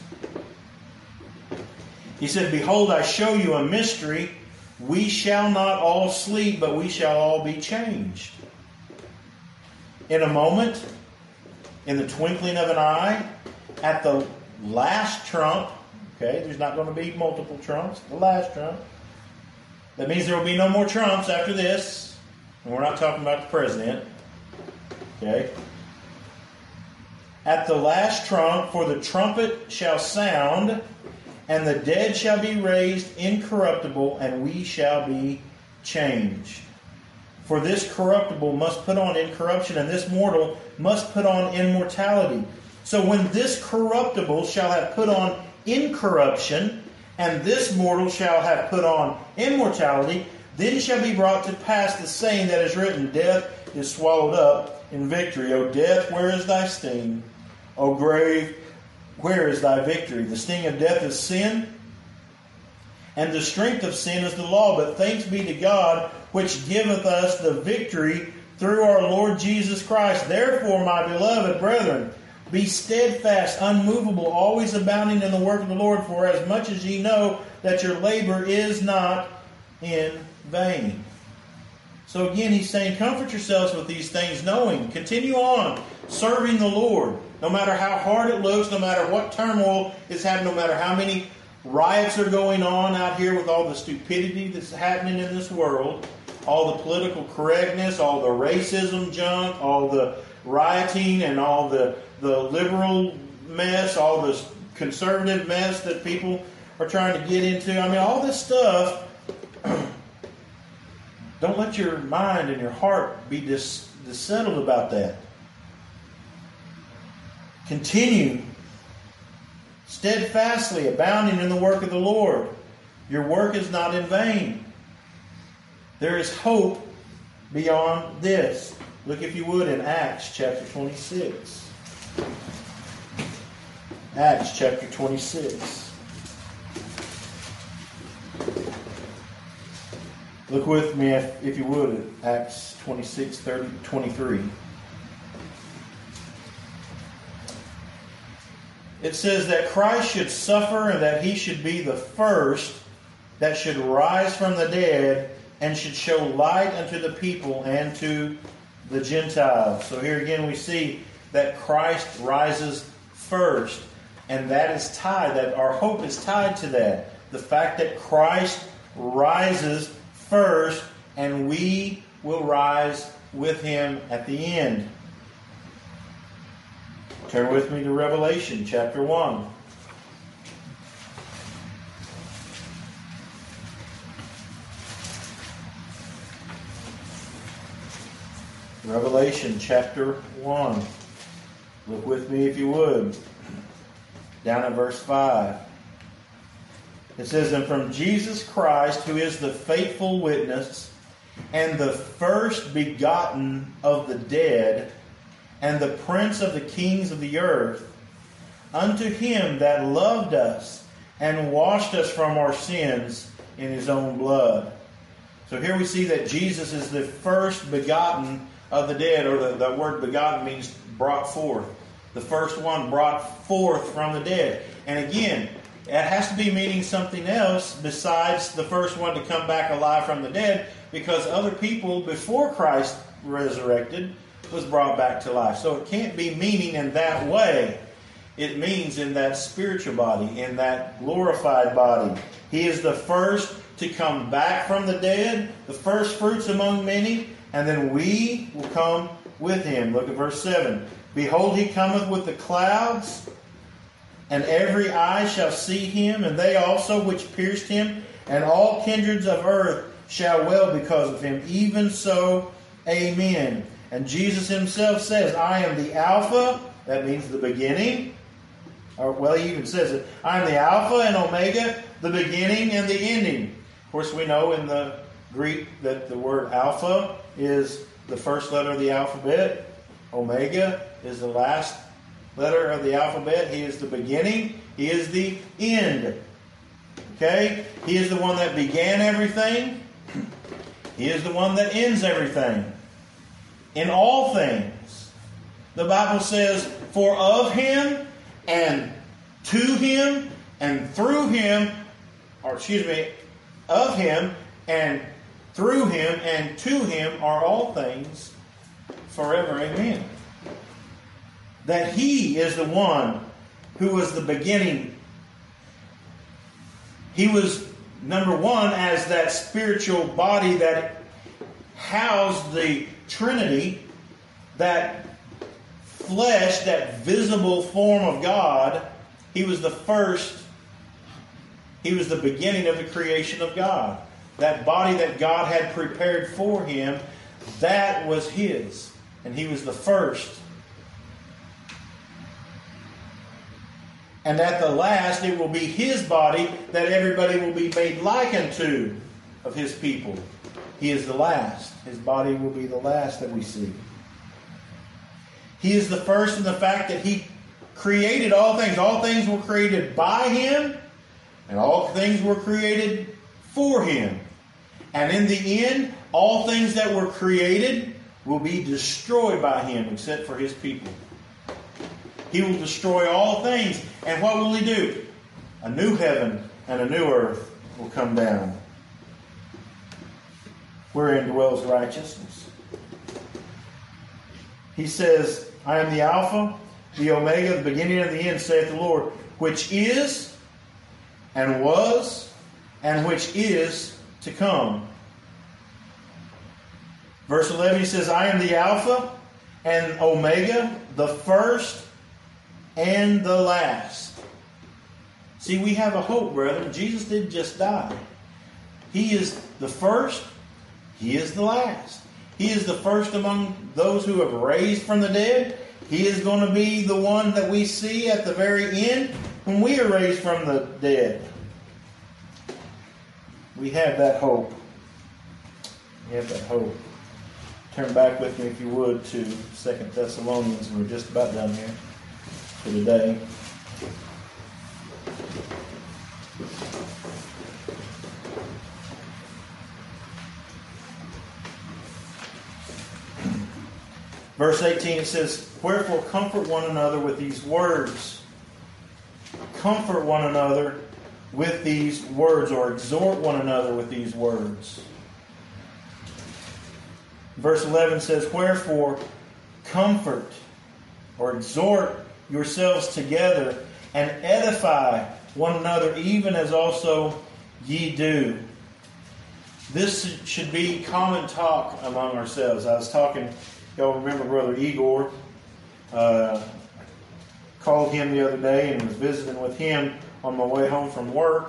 A: He said, behold, I show you a mystery. We shall not all sleep, but we shall all be changed. In a moment, in the twinkling of an eye, at the last trump, okay, there's not going to be multiple trumps, the last trump. That means there will be no more trumps after this. And we're not talking about the president. Okay. At the last trump, for the trumpet shall sound, and the dead shall be raised incorruptible, and we shall be changed. For this corruptible must put on incorruption, and this mortal must put on immortality. So when this corruptible shall have put on incorruption, and this mortal shall have put on immortality, then shall be brought to pass the saying that is written, death is swallowed up in victory. O death, where is thy sting? O grave, where is thy victory? The sting of death is sin, and the strength of sin is the law. But thanks be to God, which giveth us the victory through our Lord Jesus Christ. Therefore, my beloved brethren, be steadfast, unmovable, always abounding in the work of the Lord, for as much as ye know that your labor is not in vain. So again, he's saying, comfort yourselves with these things, knowing, continue on serving the Lord. No matter how hard it looks, no matter what turmoil is happening, no matter how many riots are going on out here with all the stupidity that's happening in this world, all the political correctness, all the racism junk, all the rioting and all the, the liberal mess, all the conservative mess that people are trying to get into. I mean, all this stuff, don't let your mind and your heart be dis- dissettled about that. Continue steadfastly, abounding in the work of the Lord. Your work is not in vain. There is hope beyond this. Look, if you would, in Acts chapter twenty-six. Acts chapter twenty-six. Look with me, if, if you would, at Acts twenty-six, thirty, twenty-three. It says that Christ should suffer and that he should be the first that should rise from the dead and should show light unto the people and to the Gentiles. So here again we see that Christ rises first. And that is tied, that our hope is tied to that. The fact that Christ rises first and we will rise with him at the end. Turn with me to Revelation chapter one. Revelation chapter one. Look with me if you would. Down at verse five. It says, and from Jesus Christ, who is the faithful witness, and the first begotten of the dead, and the prince of the kings of the earth, unto him that loved us, and washed us from our sins in his own blood. So here we see that Jesus is the first begotten of the dead, or the, the word begotten means brought forth. The first one brought forth from the dead. And again, it has to be meaning something else besides the first one to come back alive from the dead, because other people before Christ resurrected was brought back to life. So it can't be meaning in that way. It means in that spiritual body, in that glorified body. He is the first to come back from the dead, the first fruits among many, and then we will come with him. Look at verse seven. Behold, he cometh with the clouds, and every eye shall see him, and they also which pierced him, and all kindreds of earth shall wail because of him. Even so, amen. And Jesus himself says, I am the Alpha, that means the beginning. Or, well, he even says it. I am the Alpha and Omega, the beginning and the ending. Of course, we know in the Greek that the word Alpha is the first letter of the alphabet. Omega is the last letter of the alphabet. He is the beginning. He is the end. Okay? He is the one that began everything. He is the one that ends everything. In all things. The Bible says, for of him and to him and through him, or excuse me, of him and through him and to him are all things forever. Amen. That he is the one who was the beginning. He was, number one, as that spiritual body that housed the Trinity, that flesh, that visible form of God. He was the first. He was the beginning of the creation of God. That body that God had prepared for him, that was his. And he was the first. And at the last, it will be his body that everybody will be made like unto of his people. He is the last. His body will be the last that we see. He is the first in the fact that he created all things. All things were created by him, and all things were created for him. And in the end, all things that were created will be destroyed by him except for his people. He will destroy all things. And what will he do? A new heaven and a new earth will come down, wherein dwells righteousness. He says, I am the Alpha, the Omega, the beginning and the end, saith the Lord, which is, and was, and which is to come. Verse eleven, he says, I am the Alpha and Omega, the first and the last. See, we have a hope, brethren. Jesus didn't just die. He is the first. He is the last. He is the first among those who have raised from the dead. He is going to be the one that we see at the very end when we are raised from the dead. We have that hope. We have that hope. Turn back with me, if you would, to Second Thessalonians. We're just about done here for today. Verse eighteen, it says, "Wherefore comfort one another with these words." Comfort one another with these words, or exhort one another with these words. Verse eleven says, "Wherefore comfort," or exhort yourselves together, "and edify one another, even as also ye do." This should be common talk among ourselves. I was talking, y'all remember Brother Igor? Uh, called him the other day and was visiting with him on my way home from work.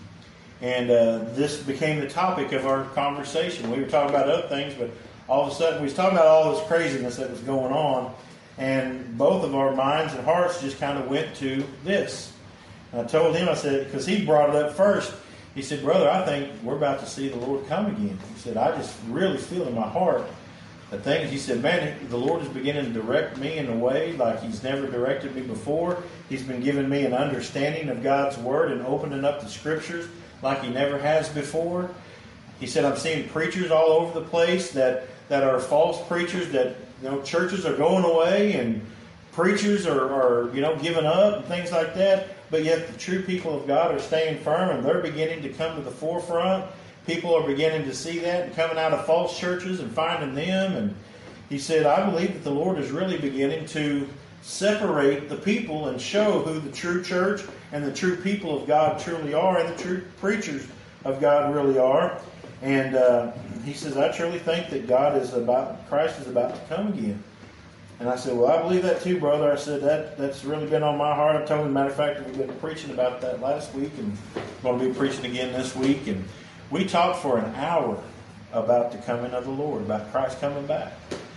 A: And uh, this became the topic of our conversation. We were talking about other things, but all of a sudden we was talking about all this craziness that was going on. And both of our minds and hearts just kind of went to this. And I told him, I said, because he brought it up first. He said, "Brother, I think we're about to see the Lord come again." He said, "I just really feel in my heart the things." He said, "Man, the Lord is beginning to direct me in a way like He's never directed me before. He's been giving me an understanding of God's Word and opening up the Scriptures like He never has before." He said, "I'm seeing preachers all over the place that, that are false preachers, that, you know, churches are going away and preachers are, are, you know, giving up and things like that. But yet the true people of God are staying firm and they're beginning to come to the forefront. People are beginning to see that and coming out of false churches and finding them." And he said, "I believe that the Lord is really beginning to separate the people and show who the true church and the true people of God truly are and the true preachers of God really are." And uh, he says, "I truly think that God is about, Christ is about to come again." And I said, "Well, I believe that too, brother." I said, that that's really been on my heart. I told him, as a matter of fact, we've been preaching about that last week and going to be preaching again this week. And we talked for an hour about the coming of the Lord, about Christ coming back.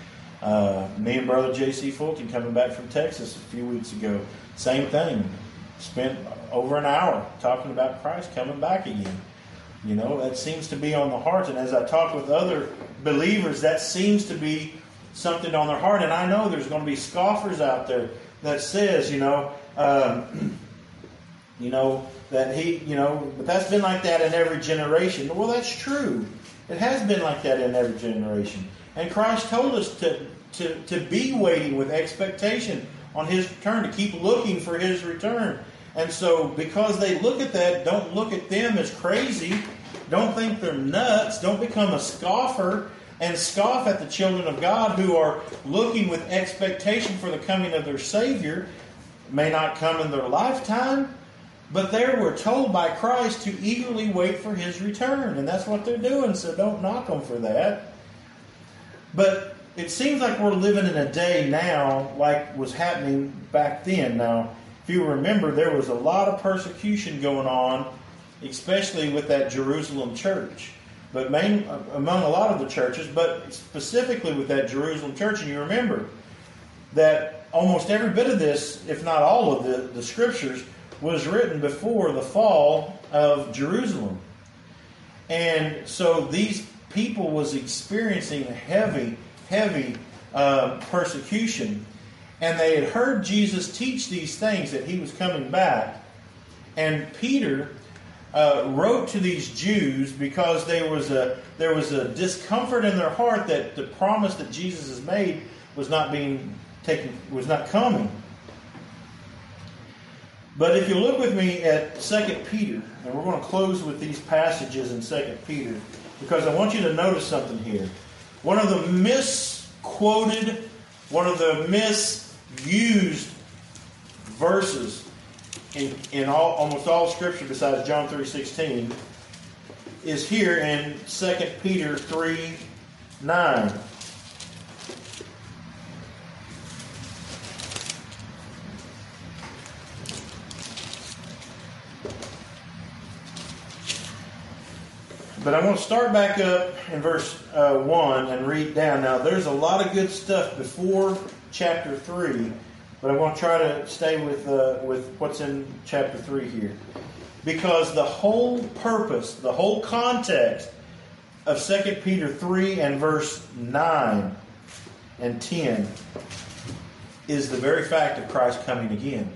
A: Uh, me and Brother J C Fulton coming back from Texas a few weeks ago. Same thing. Spent over an hour talking about Christ coming back again. You know, that seems to be on the heart. And as I talk with other believers, that seems to be something on their heart. And I know there's going to be scoffers out there that says, you know, um, you know, that he, you know, but that's been like that in every generation. Well, that's true. It has been like that in every generation. And Christ told us to, to, to be waiting with expectation on His return, to keep looking for His return. And so because they look at that, don't look at them as crazy. Don't think they're nuts. Don't become a scoffer and scoff at the children of God who are looking with expectation for the coming of their Savior. May not come in their lifetime, but they were told by Christ to eagerly wait for His return. And that's what they're doing, so don't knock them for that. But it seems like we're living in a day now like was happening back then. Now, if you remember, there was a lot of persecution going on, especially with that Jerusalem church. But main, among a lot of the churches, but specifically with that Jerusalem church. And you remember that almost every bit of this, if not all of the, the scriptures, was written before the fall of Jerusalem. And so these people was experiencing heavy, heavy uh, persecution. And they had heard Jesus teach these things, that He was coming back. And Peter uh, wrote to these Jews because there was a there was a discomfort in their heart that the promise that Jesus has made was not being taken, was not coming. But if you look with me at Second Peter, and we're going to close with these passages in Second Peter, because I want you to notice something here. One of the misquoted, one of the misused verses in, in all, almost all Scripture besides John three sixteen is here in Second Peter three nine. But I want to start back up in verse uh, one and read down. Now, there's a lot of good stuff before chapter three, but I want to try to stay with uh, with what's in chapter three here. Because the whole purpose, the whole context of Second Peter three and verse nine and ten is the very fact of Christ coming again.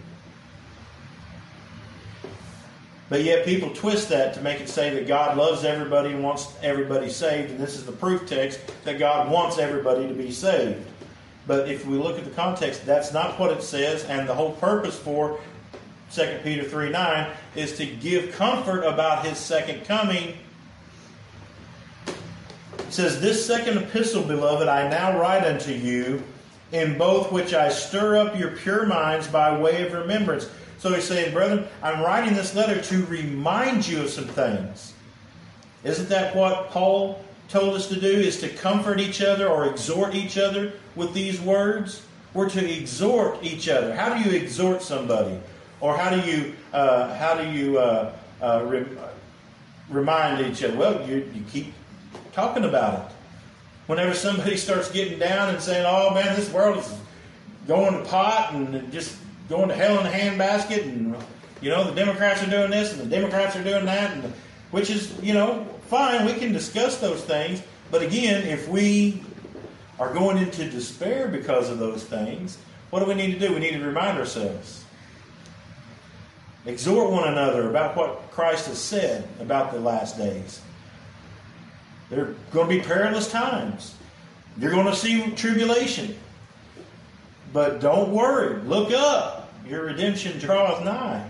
A: But yet people twist that to make it say that God loves everybody and wants everybody saved, and this is the proof text that God wants everybody to be saved. But if we look at the context, that's not what it says, and the whole purpose for Second Peter three nine is to give comfort about His second coming. It says, "This second epistle, beloved, I now write unto you, in both which I stir up your pure minds by way of remembrance." So he's saying, brethren, I'm writing this letter to remind you of some things. Isn't that what Paul told us to do, is to comfort each other or exhort each other with these words? We're to exhort each other. How do you exhort somebody? Or how do you uh, how do you uh, uh, re- remind each other? Well, you, you keep talking about it. Whenever somebody starts getting down and saying, "Oh man, this world is going to pot and just going to hell in a handbasket," and you know the Democrats are doing this and the Democrats are doing that, and which is, you know, fine. We can discuss those things, but again, if we are going into despair because of those things, what do we need to do? We need to remind ourselves. Exhort one another about what Christ has said about the last days. There are going to be perilous times. You're going to see tribulation. But don't worry. Look up. Your redemption draweth nigh.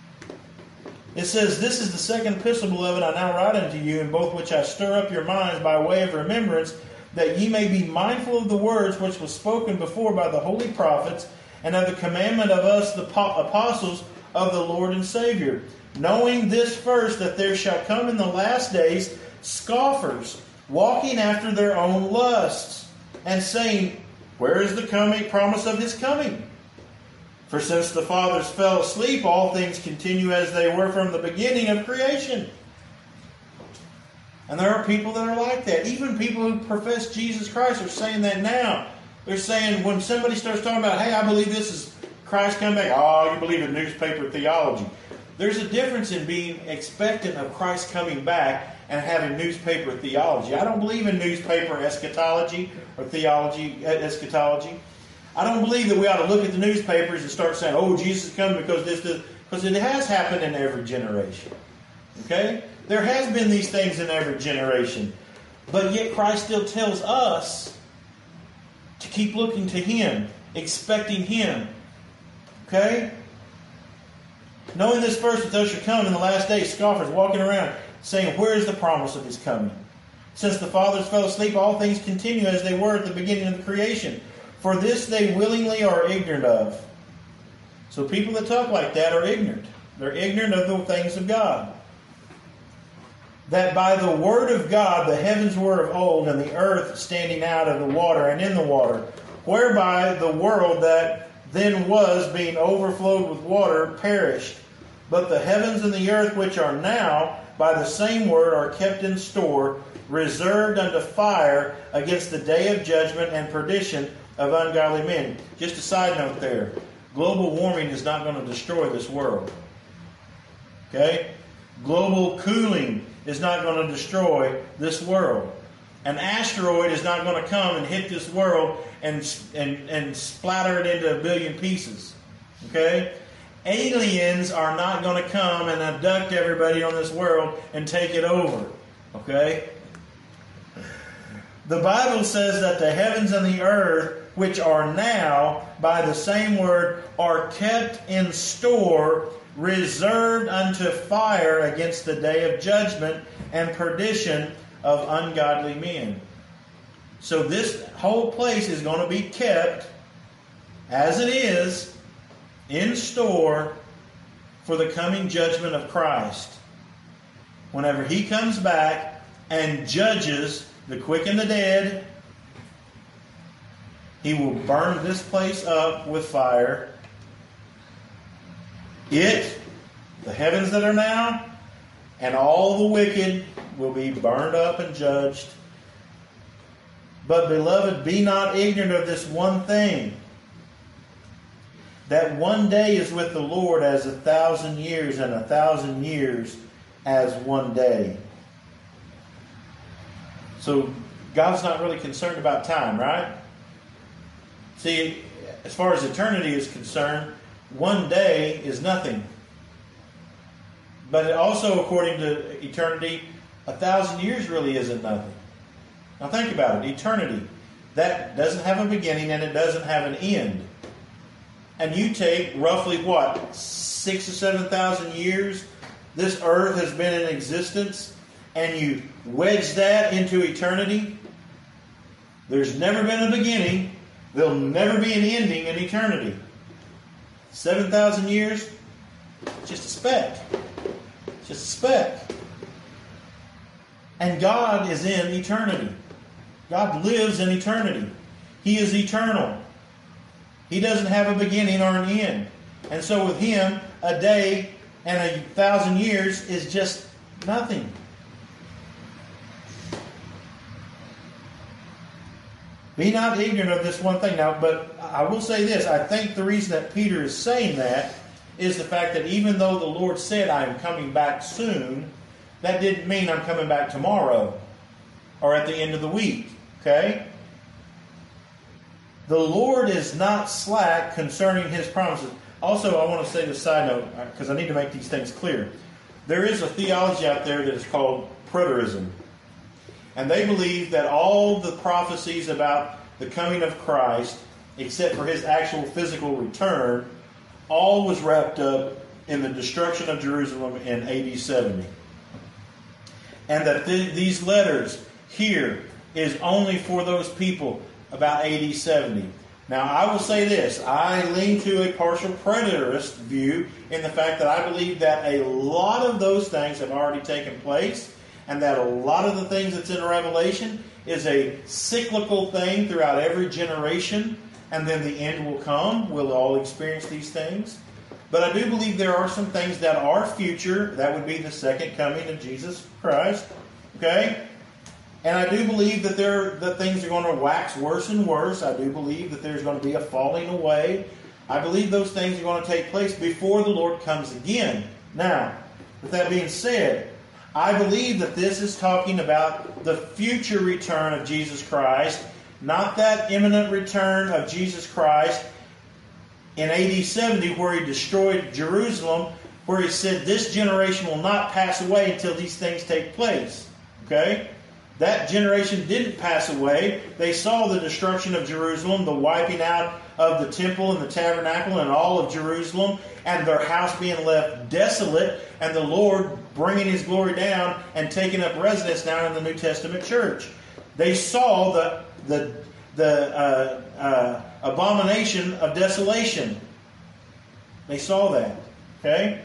A: It says, "This is the second epistle, beloved, I now write unto you, in both which I stir up your minds by way of remembrance, that ye may be mindful of the words which was spoken before by the holy prophets, and of the commandment of us, the apostles of the Lord and Savior. Knowing this first, that there shall come in the last days scoffers, walking after their own lusts, and saying, Where is the coming promise of His coming? For since the fathers fell asleep, all things continue as they were from the beginning of creation." And there are people that are like that. Even people who profess Jesus Christ are saying that now. They're saying, when somebody starts talking about, "Hey, I believe this is Christ coming back," "Oh, you believe in newspaper theology." There's a difference in being expectant of Christ coming back and having newspaper theology. I don't believe in newspaper eschatology or theology, eschatology. I don't believe that we ought to look at the newspapers and start saying, "Oh, Jesus is coming because this, this," because it has happened in every generation. Okay? There has been these things in every generation. But yet Christ still tells us to keep looking to Him, expecting Him. Okay? "Knowing this first, that there shall come in the last days scoffers walking around, saying, Where is the promise of His coming? Since the fathers fell asleep, all things continue as they were at the beginning of the creation. For this they willingly are ignorant of." So people that talk like that are ignorant. They're ignorant of the things of God. "That by the word of God the heavens were of old, and the earth standing out of the water and in the water, whereby the world that then was, being overflowed with water, perished. But the heavens and the earth which are now, by the same word, are kept in store, reserved unto fire against the day of judgment and perdition of ungodly men." Just a side note there. Global warming is not going to destroy this world. Okay? Global cooling is not going to destroy this world. An asteroid is not going to come and hit this world and, and, and splatter it into a billion pieces. Okay? Aliens are not going to come and abduct everybody on this world and take it over. Okay? The Bible says that the heavens and the earth, which are now, by the same word, are kept in store, reserved unto fire against the day of judgment and perdition of ungodly men. So this whole place is going to be kept, as it is, in store for the coming judgment of Christ. Whenever He comes back and judges the quick and the dead, He will burn this place up with fire. It, the heavens that are now, and all the wicked will be burned up and judged. But, beloved, be not ignorant of this one thing, that one day is with the Lord as a thousand years, and a thousand years as one day. So, God's not really concerned about time, right? See, as far as eternity is concerned, one day is nothing. But also, according to eternity, a thousand years really isn't nothing. Now think about it. Eternity, that doesn't have a beginning and it doesn't have an end. And you take roughly what, six or seven thousand years this earth has been in existence, and you wedge that into eternity. There's never been a beginning. There'll never be an ending in eternity. seven thousand years, just a speck. Just a speck. And God is in eternity. God lives in eternity. He is eternal. He doesn't have a beginning or an end. And so with Him, a day and a thousand years is just nothing. Be not ignorant of this one thing. Now, but I will say this. I think the reason that Peter is saying that is the fact that even though the Lord said, I am coming back soon, that didn't mean I'm coming back tomorrow or at the end of the week. Okay? The Lord is not slack concerning His promises. Also, I want to say the side note, because I need to make these things clear. There is a theology out there that is called preterism. And they believe that all the prophecies about the coming of Christ, except for His actual physical return, all was wrapped up in the destruction of Jerusalem in A D seventy. And that th- these letters here is only for those people about A D seventy. Now, I will say this. I lean to a partial preterist view in the fact that I believe that a lot of those things have already taken place, and that a lot of the things that's in Revelation is a cyclical thing throughout every generation, and then the end will come. We'll all experience these things. But I do believe there are some things that are future. That would be the second coming of Jesus Christ. Okay? And I do believe that there that things are going to wax worse and worse. I do believe that there's going to be a falling away. I believe those things are going to take place before the Lord comes again. Now, with that being said, I believe that this is talking about the future return of Jesus Christ, not that imminent return of Jesus Christ in A D seventy where He destroyed Jerusalem, where He said this generation will not pass away until these things take place. Okay? That generation didn't pass away. They saw the destruction of Jerusalem, the wiping out of the temple and the tabernacle and all of Jerusalem, and their house being left desolate, and the Lord bringing His glory down and taking up residence down in the New Testament church. They saw the the the uh, uh, abomination of desolation. They saw that. Okay?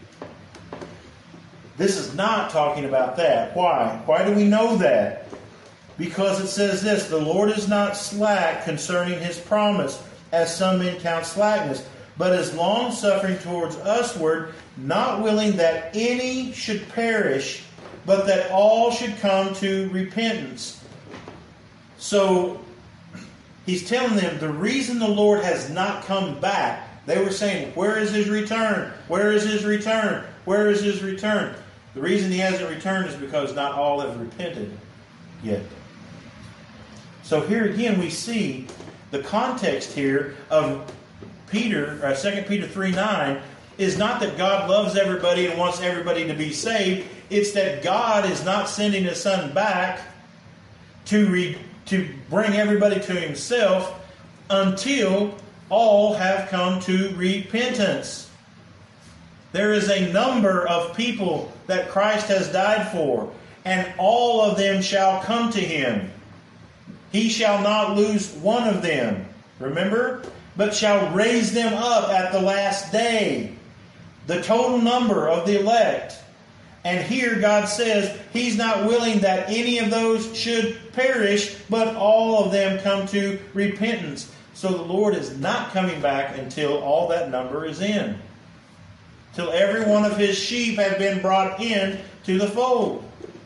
A: This is not talking about that. Why? Why do we know that? Because it says this, the Lord is not slack concerning His promise, as some men count slackness, but is long-suffering towards usward, not willing that any should perish, but that all should come to repentance. So, He's telling them the reason the Lord has not come back, they were saying, where is His return? Where is His return? Where is His return? The reason He hasn't returned is because not all have repented yet. So here again we see the context here of Peter, or Second Peter three nine, is not that God loves everybody and wants everybody to be saved. It's that God is not sending His Son back to, re, to bring everybody to Himself until all have come to repentance. There is a number of people that Christ has died for, and all of them shall come to Him. He shall not lose one of them, remember? But shall raise them up at the last day. The total number of the elect. And here God says He's not willing that any of those should perish, but all of them come to repentance. So the Lord is not coming back until all that number is in. till every one of his sheep have been brought in to the fold.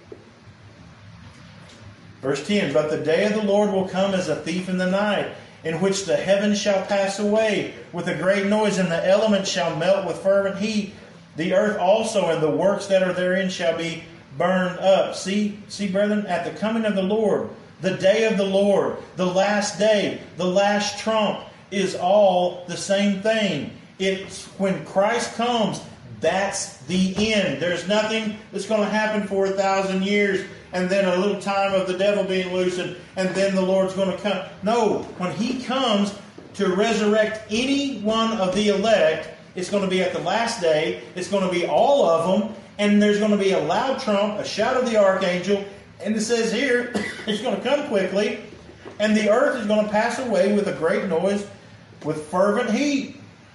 A: Verse ten, but the day of the Lord will come as a thief in the night, in which the heavens shall pass away with a great noise, and the elements shall melt with fervent heat. The earth also and the works that are therein shall be burned up. See, see, brethren, at the coming of the Lord, the day of the Lord, the last day, the last trump, is all the same thing. It's when Christ comes, that's the end. There's nothing that's going to happen for a thousand years and then a little time of the devil being loosened and then the Lord's going to come. No, when He comes to resurrect any one of the elect, it's going to be at the last day. It's going to be all of them. And there's going to be a loud trump, a shout of the archangel. And it says here, it's going to come quickly. And the earth is going to pass away with a great noise, with fervent heat.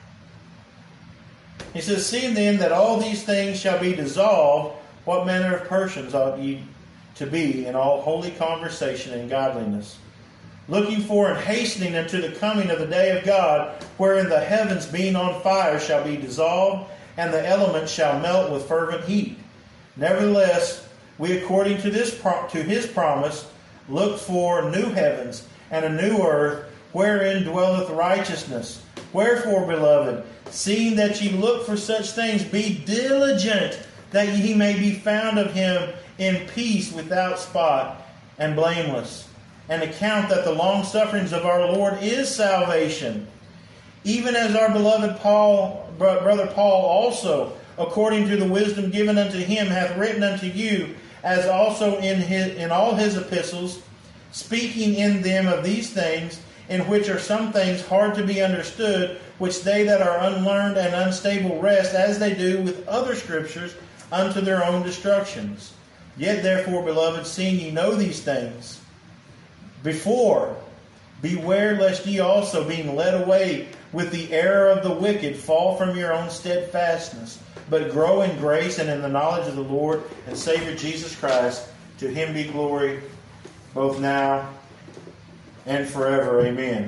A: He says, seeing then that all these things shall be dissolved, what manner of persons ought ye to be in all holy conversation and godliness, looking for and hastening unto the coming of the day of God, wherein the heavens being on fire shall be dissolved, and the elements shall melt with fervent heat. Nevertheless, we according to this to His promise look for new heavens and a new earth, wherein dwelleth righteousness. Wherefore, beloved, seeing that ye look for such things, be diligent that ye may be found of Him in peace, without spot, and blameless. And account that the long sufferings of our Lord is salvation, even as our beloved Paul, brother Paul also, according to the wisdom given unto him, hath written unto you, as also in his in all his epistles, speaking in them of these things, in which are some things hard to be understood, which they that are unlearned and unstable wrest, as they do with other scriptures, unto their own destructions. Yet therefore, beloved, seeing ye know these things before, beware lest ye also, being led away with the error of the wicked, fall from your own steadfastness, but grow in grace and in the knowledge of the Lord and Savior Jesus Christ. To Him be glory both now and forever. Amen.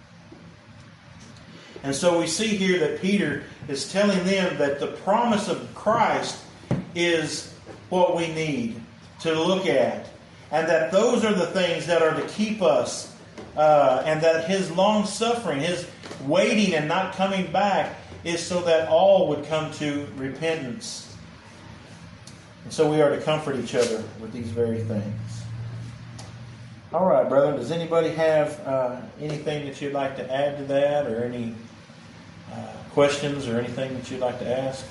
A: And so we see here that Peter is telling them that the promise of Christ is what we need to look at, and that those are the things that are to keep us, uh, and that His long suffering, His waiting and not coming back, is so that all would come to repentance. And so we are to comfort each other with these very things. All right, brethren, does anybody have uh, anything that you'd like to add to that, or any uh, questions or anything that you'd like to ask?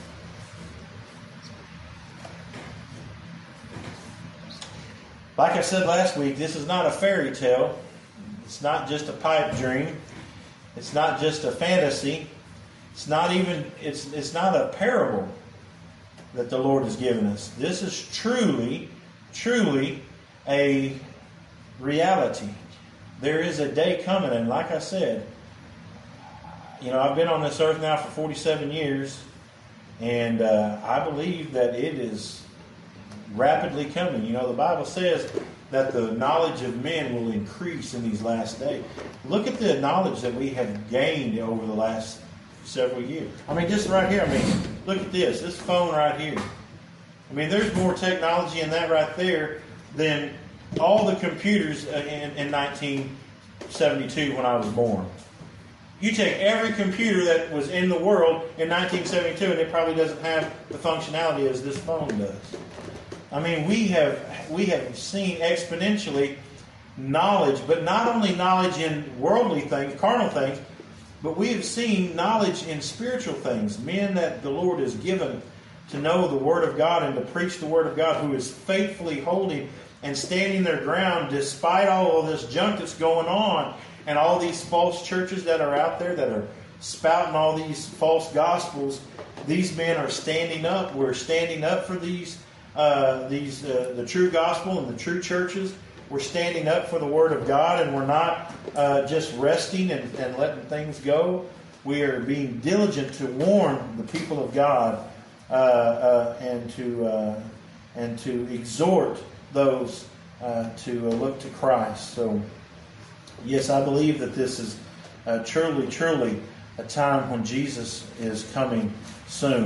A: Like I said last week, this is not a fairy tale. It's not just a pipe dream. It's not just a fantasy. It's not even, it's, it's not a parable that the Lord has given us. This is truly, truly a reality. There is a day coming, and like I said, you know, I've been on this earth now for forty-seven years, and uh, I believe that it is rapidly coming. You know, the Bible says that the knowledge of men will increase in these last days. Look at the knowledge that we have gained over the last several years. I mean, just right here, I mean, look at this, this phone right here. I mean, there's more technology in that right there than all the computers in, in nineteen seventy-two when I was born. You take every computer that was in the world in nineteen seventy-two, and it probably doesn't have the functionality as this phone does. I mean, we have we have seen exponentially knowledge, but not only knowledge in worldly things, carnal things, but we have seen knowledge in spiritual things. Men that the Lord has given to know the Word of God and to preach the Word of God, who is faithfully holding and standing their ground despite all of this junk that's going on and all these false churches that are out there that are spouting all these false gospels. These men are standing up. We're standing up for these Uh, these uh, the true gospel and the true churches. We're standing up for the Word of God, and we're not uh, just resting and, and letting things go. We are being diligent to warn the people of God uh, uh, and to uh, and to exhort those uh, to uh, look to Christ. So, yes, I believe that this is uh, truly, truly a time when Jesus is coming soon.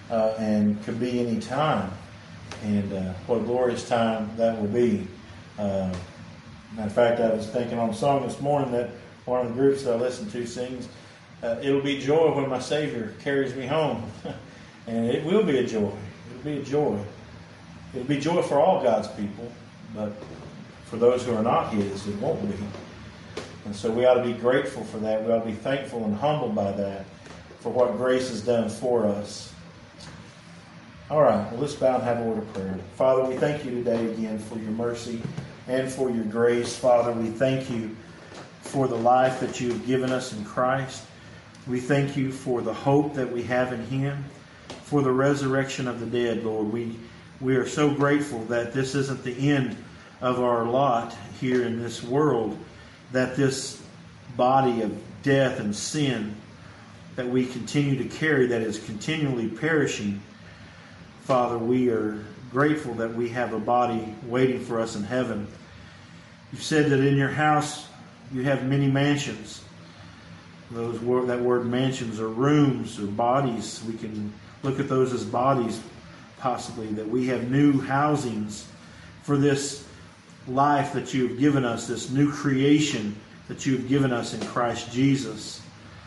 A: uh, and could be any time. And uh, what a glorious time that will be. Uh, matter of fact, I was thinking on a song this morning that one of the groups that I listen to sings, uh, it'll be joy when my Savior carries me home. And it will be a joy. It'll be a joy. It'll be joy for all God's people, but for those who are not His, it won't be. And so we ought to be grateful for that. We ought to be thankful and humbled by that, for what grace has done for us. All right, well, let's bow and have a word of prayer. Father, we thank you today again for your mercy and for your grace. Father, we thank you for the life that you have given us in Christ. We thank you for the hope that we have in Him, for the resurrection of the dead, Lord. We, we are so grateful that this isn't the end of our lot here in this world, that this body of death and sin that we continue to carry, that is continually perishing, Father, we are grateful that we have a body waiting for us in heaven. You've said that in your house you have many mansions. Those word, that word mansions are rooms or bodies. We can look at those as bodies, possibly, that we have new housings for this life that you have given us, this new creation that you have given us in Christ Jesus.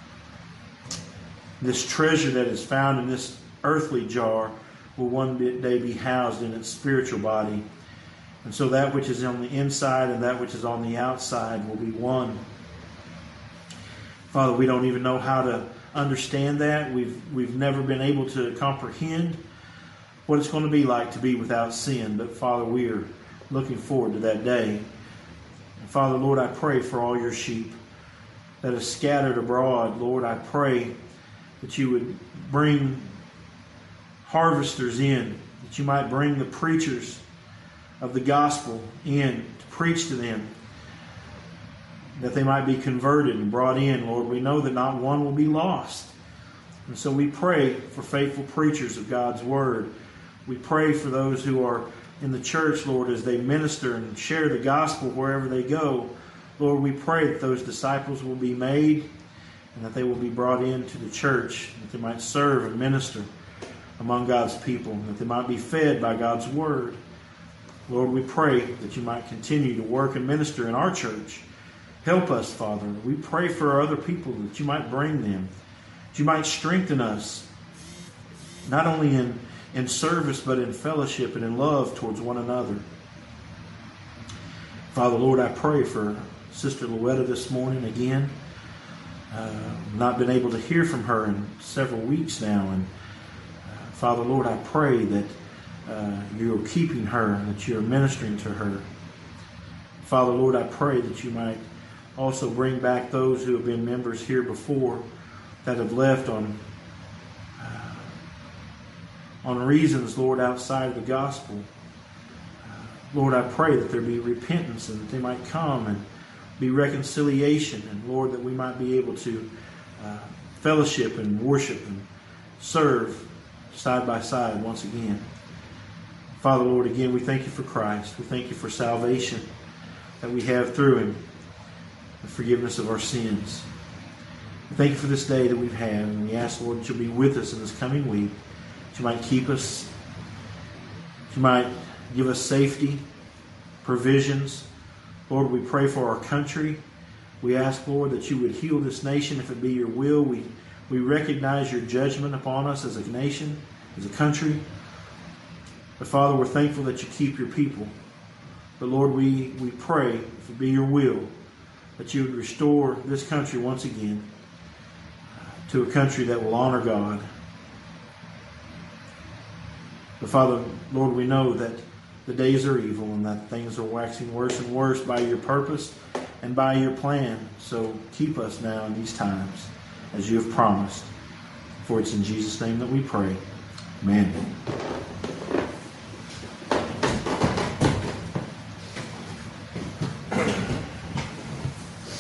A: This treasure that is found in this earthly jar will one day be housed in its spiritual body. And so that which is on the inside and that which is on the outside will be one. Father, we don't even know how to understand that. We've, we've never been able to comprehend what it's going to be like to be without sin. But Father, we are looking forward to that day. And Father, Lord, I pray for all your sheep that are scattered abroad. Lord, I pray that you would bring harvesters in, that you might bring the preachers of the gospel in to preach to them, that they might be converted and brought in. Lord, we know that not one will be lost. And so we pray for faithful preachers of God's word. We pray for those who are in the church, Lord, as they minister and share the gospel wherever they go. Lord, we pray that those disciples will be made and that they will be brought into the church, that they might serve and minister among God's people, and that they might be fed by God's word. Lord, we pray that you might continue to work and minister in our church. Help us, Father. We pray for our other people, that you might bring them, that you might strengthen us, not only in, in service, but in fellowship and in love towards one another. Father, Lord, I pray for Sister Louetta this morning again. Uh, not been able to hear from her in several weeks now, and uh, Father, Lord, I pray that uh, you're keeping her and that you're ministering to her. Father, Lord, I pray that you might also bring back those who have been members here before that have left on uh, on reasons, Lord, outside of the gospel. Uh, Lord, I pray that there be repentance and that they might come and be reconciliation, and Lord, that we might be able to uh, fellowship and worship and serve side by side once again. Father, Lord, again, we thank you for Christ. We thank you for salvation that we have through him, the forgiveness of our sins. We thank you for this day that we've had, and we ask, Lord, that you'll be with us in this coming week, that you might keep us, that you might give us safety, provisions. Lord, we pray for our country. We ask, Lord, that you would heal this nation if it be your will. We, we recognize your judgment upon us as a nation, as a country. But Father, we're thankful that you keep your people. But Lord, we, we pray, if it be your will, that you would restore this country once again to a country that will honor God. But Father, Lord, we know that the days are evil and that things are waxing worse and worse by your purpose and by your plan. So keep us now in these times as you have promised. For it's in Jesus' name that we pray. Amen.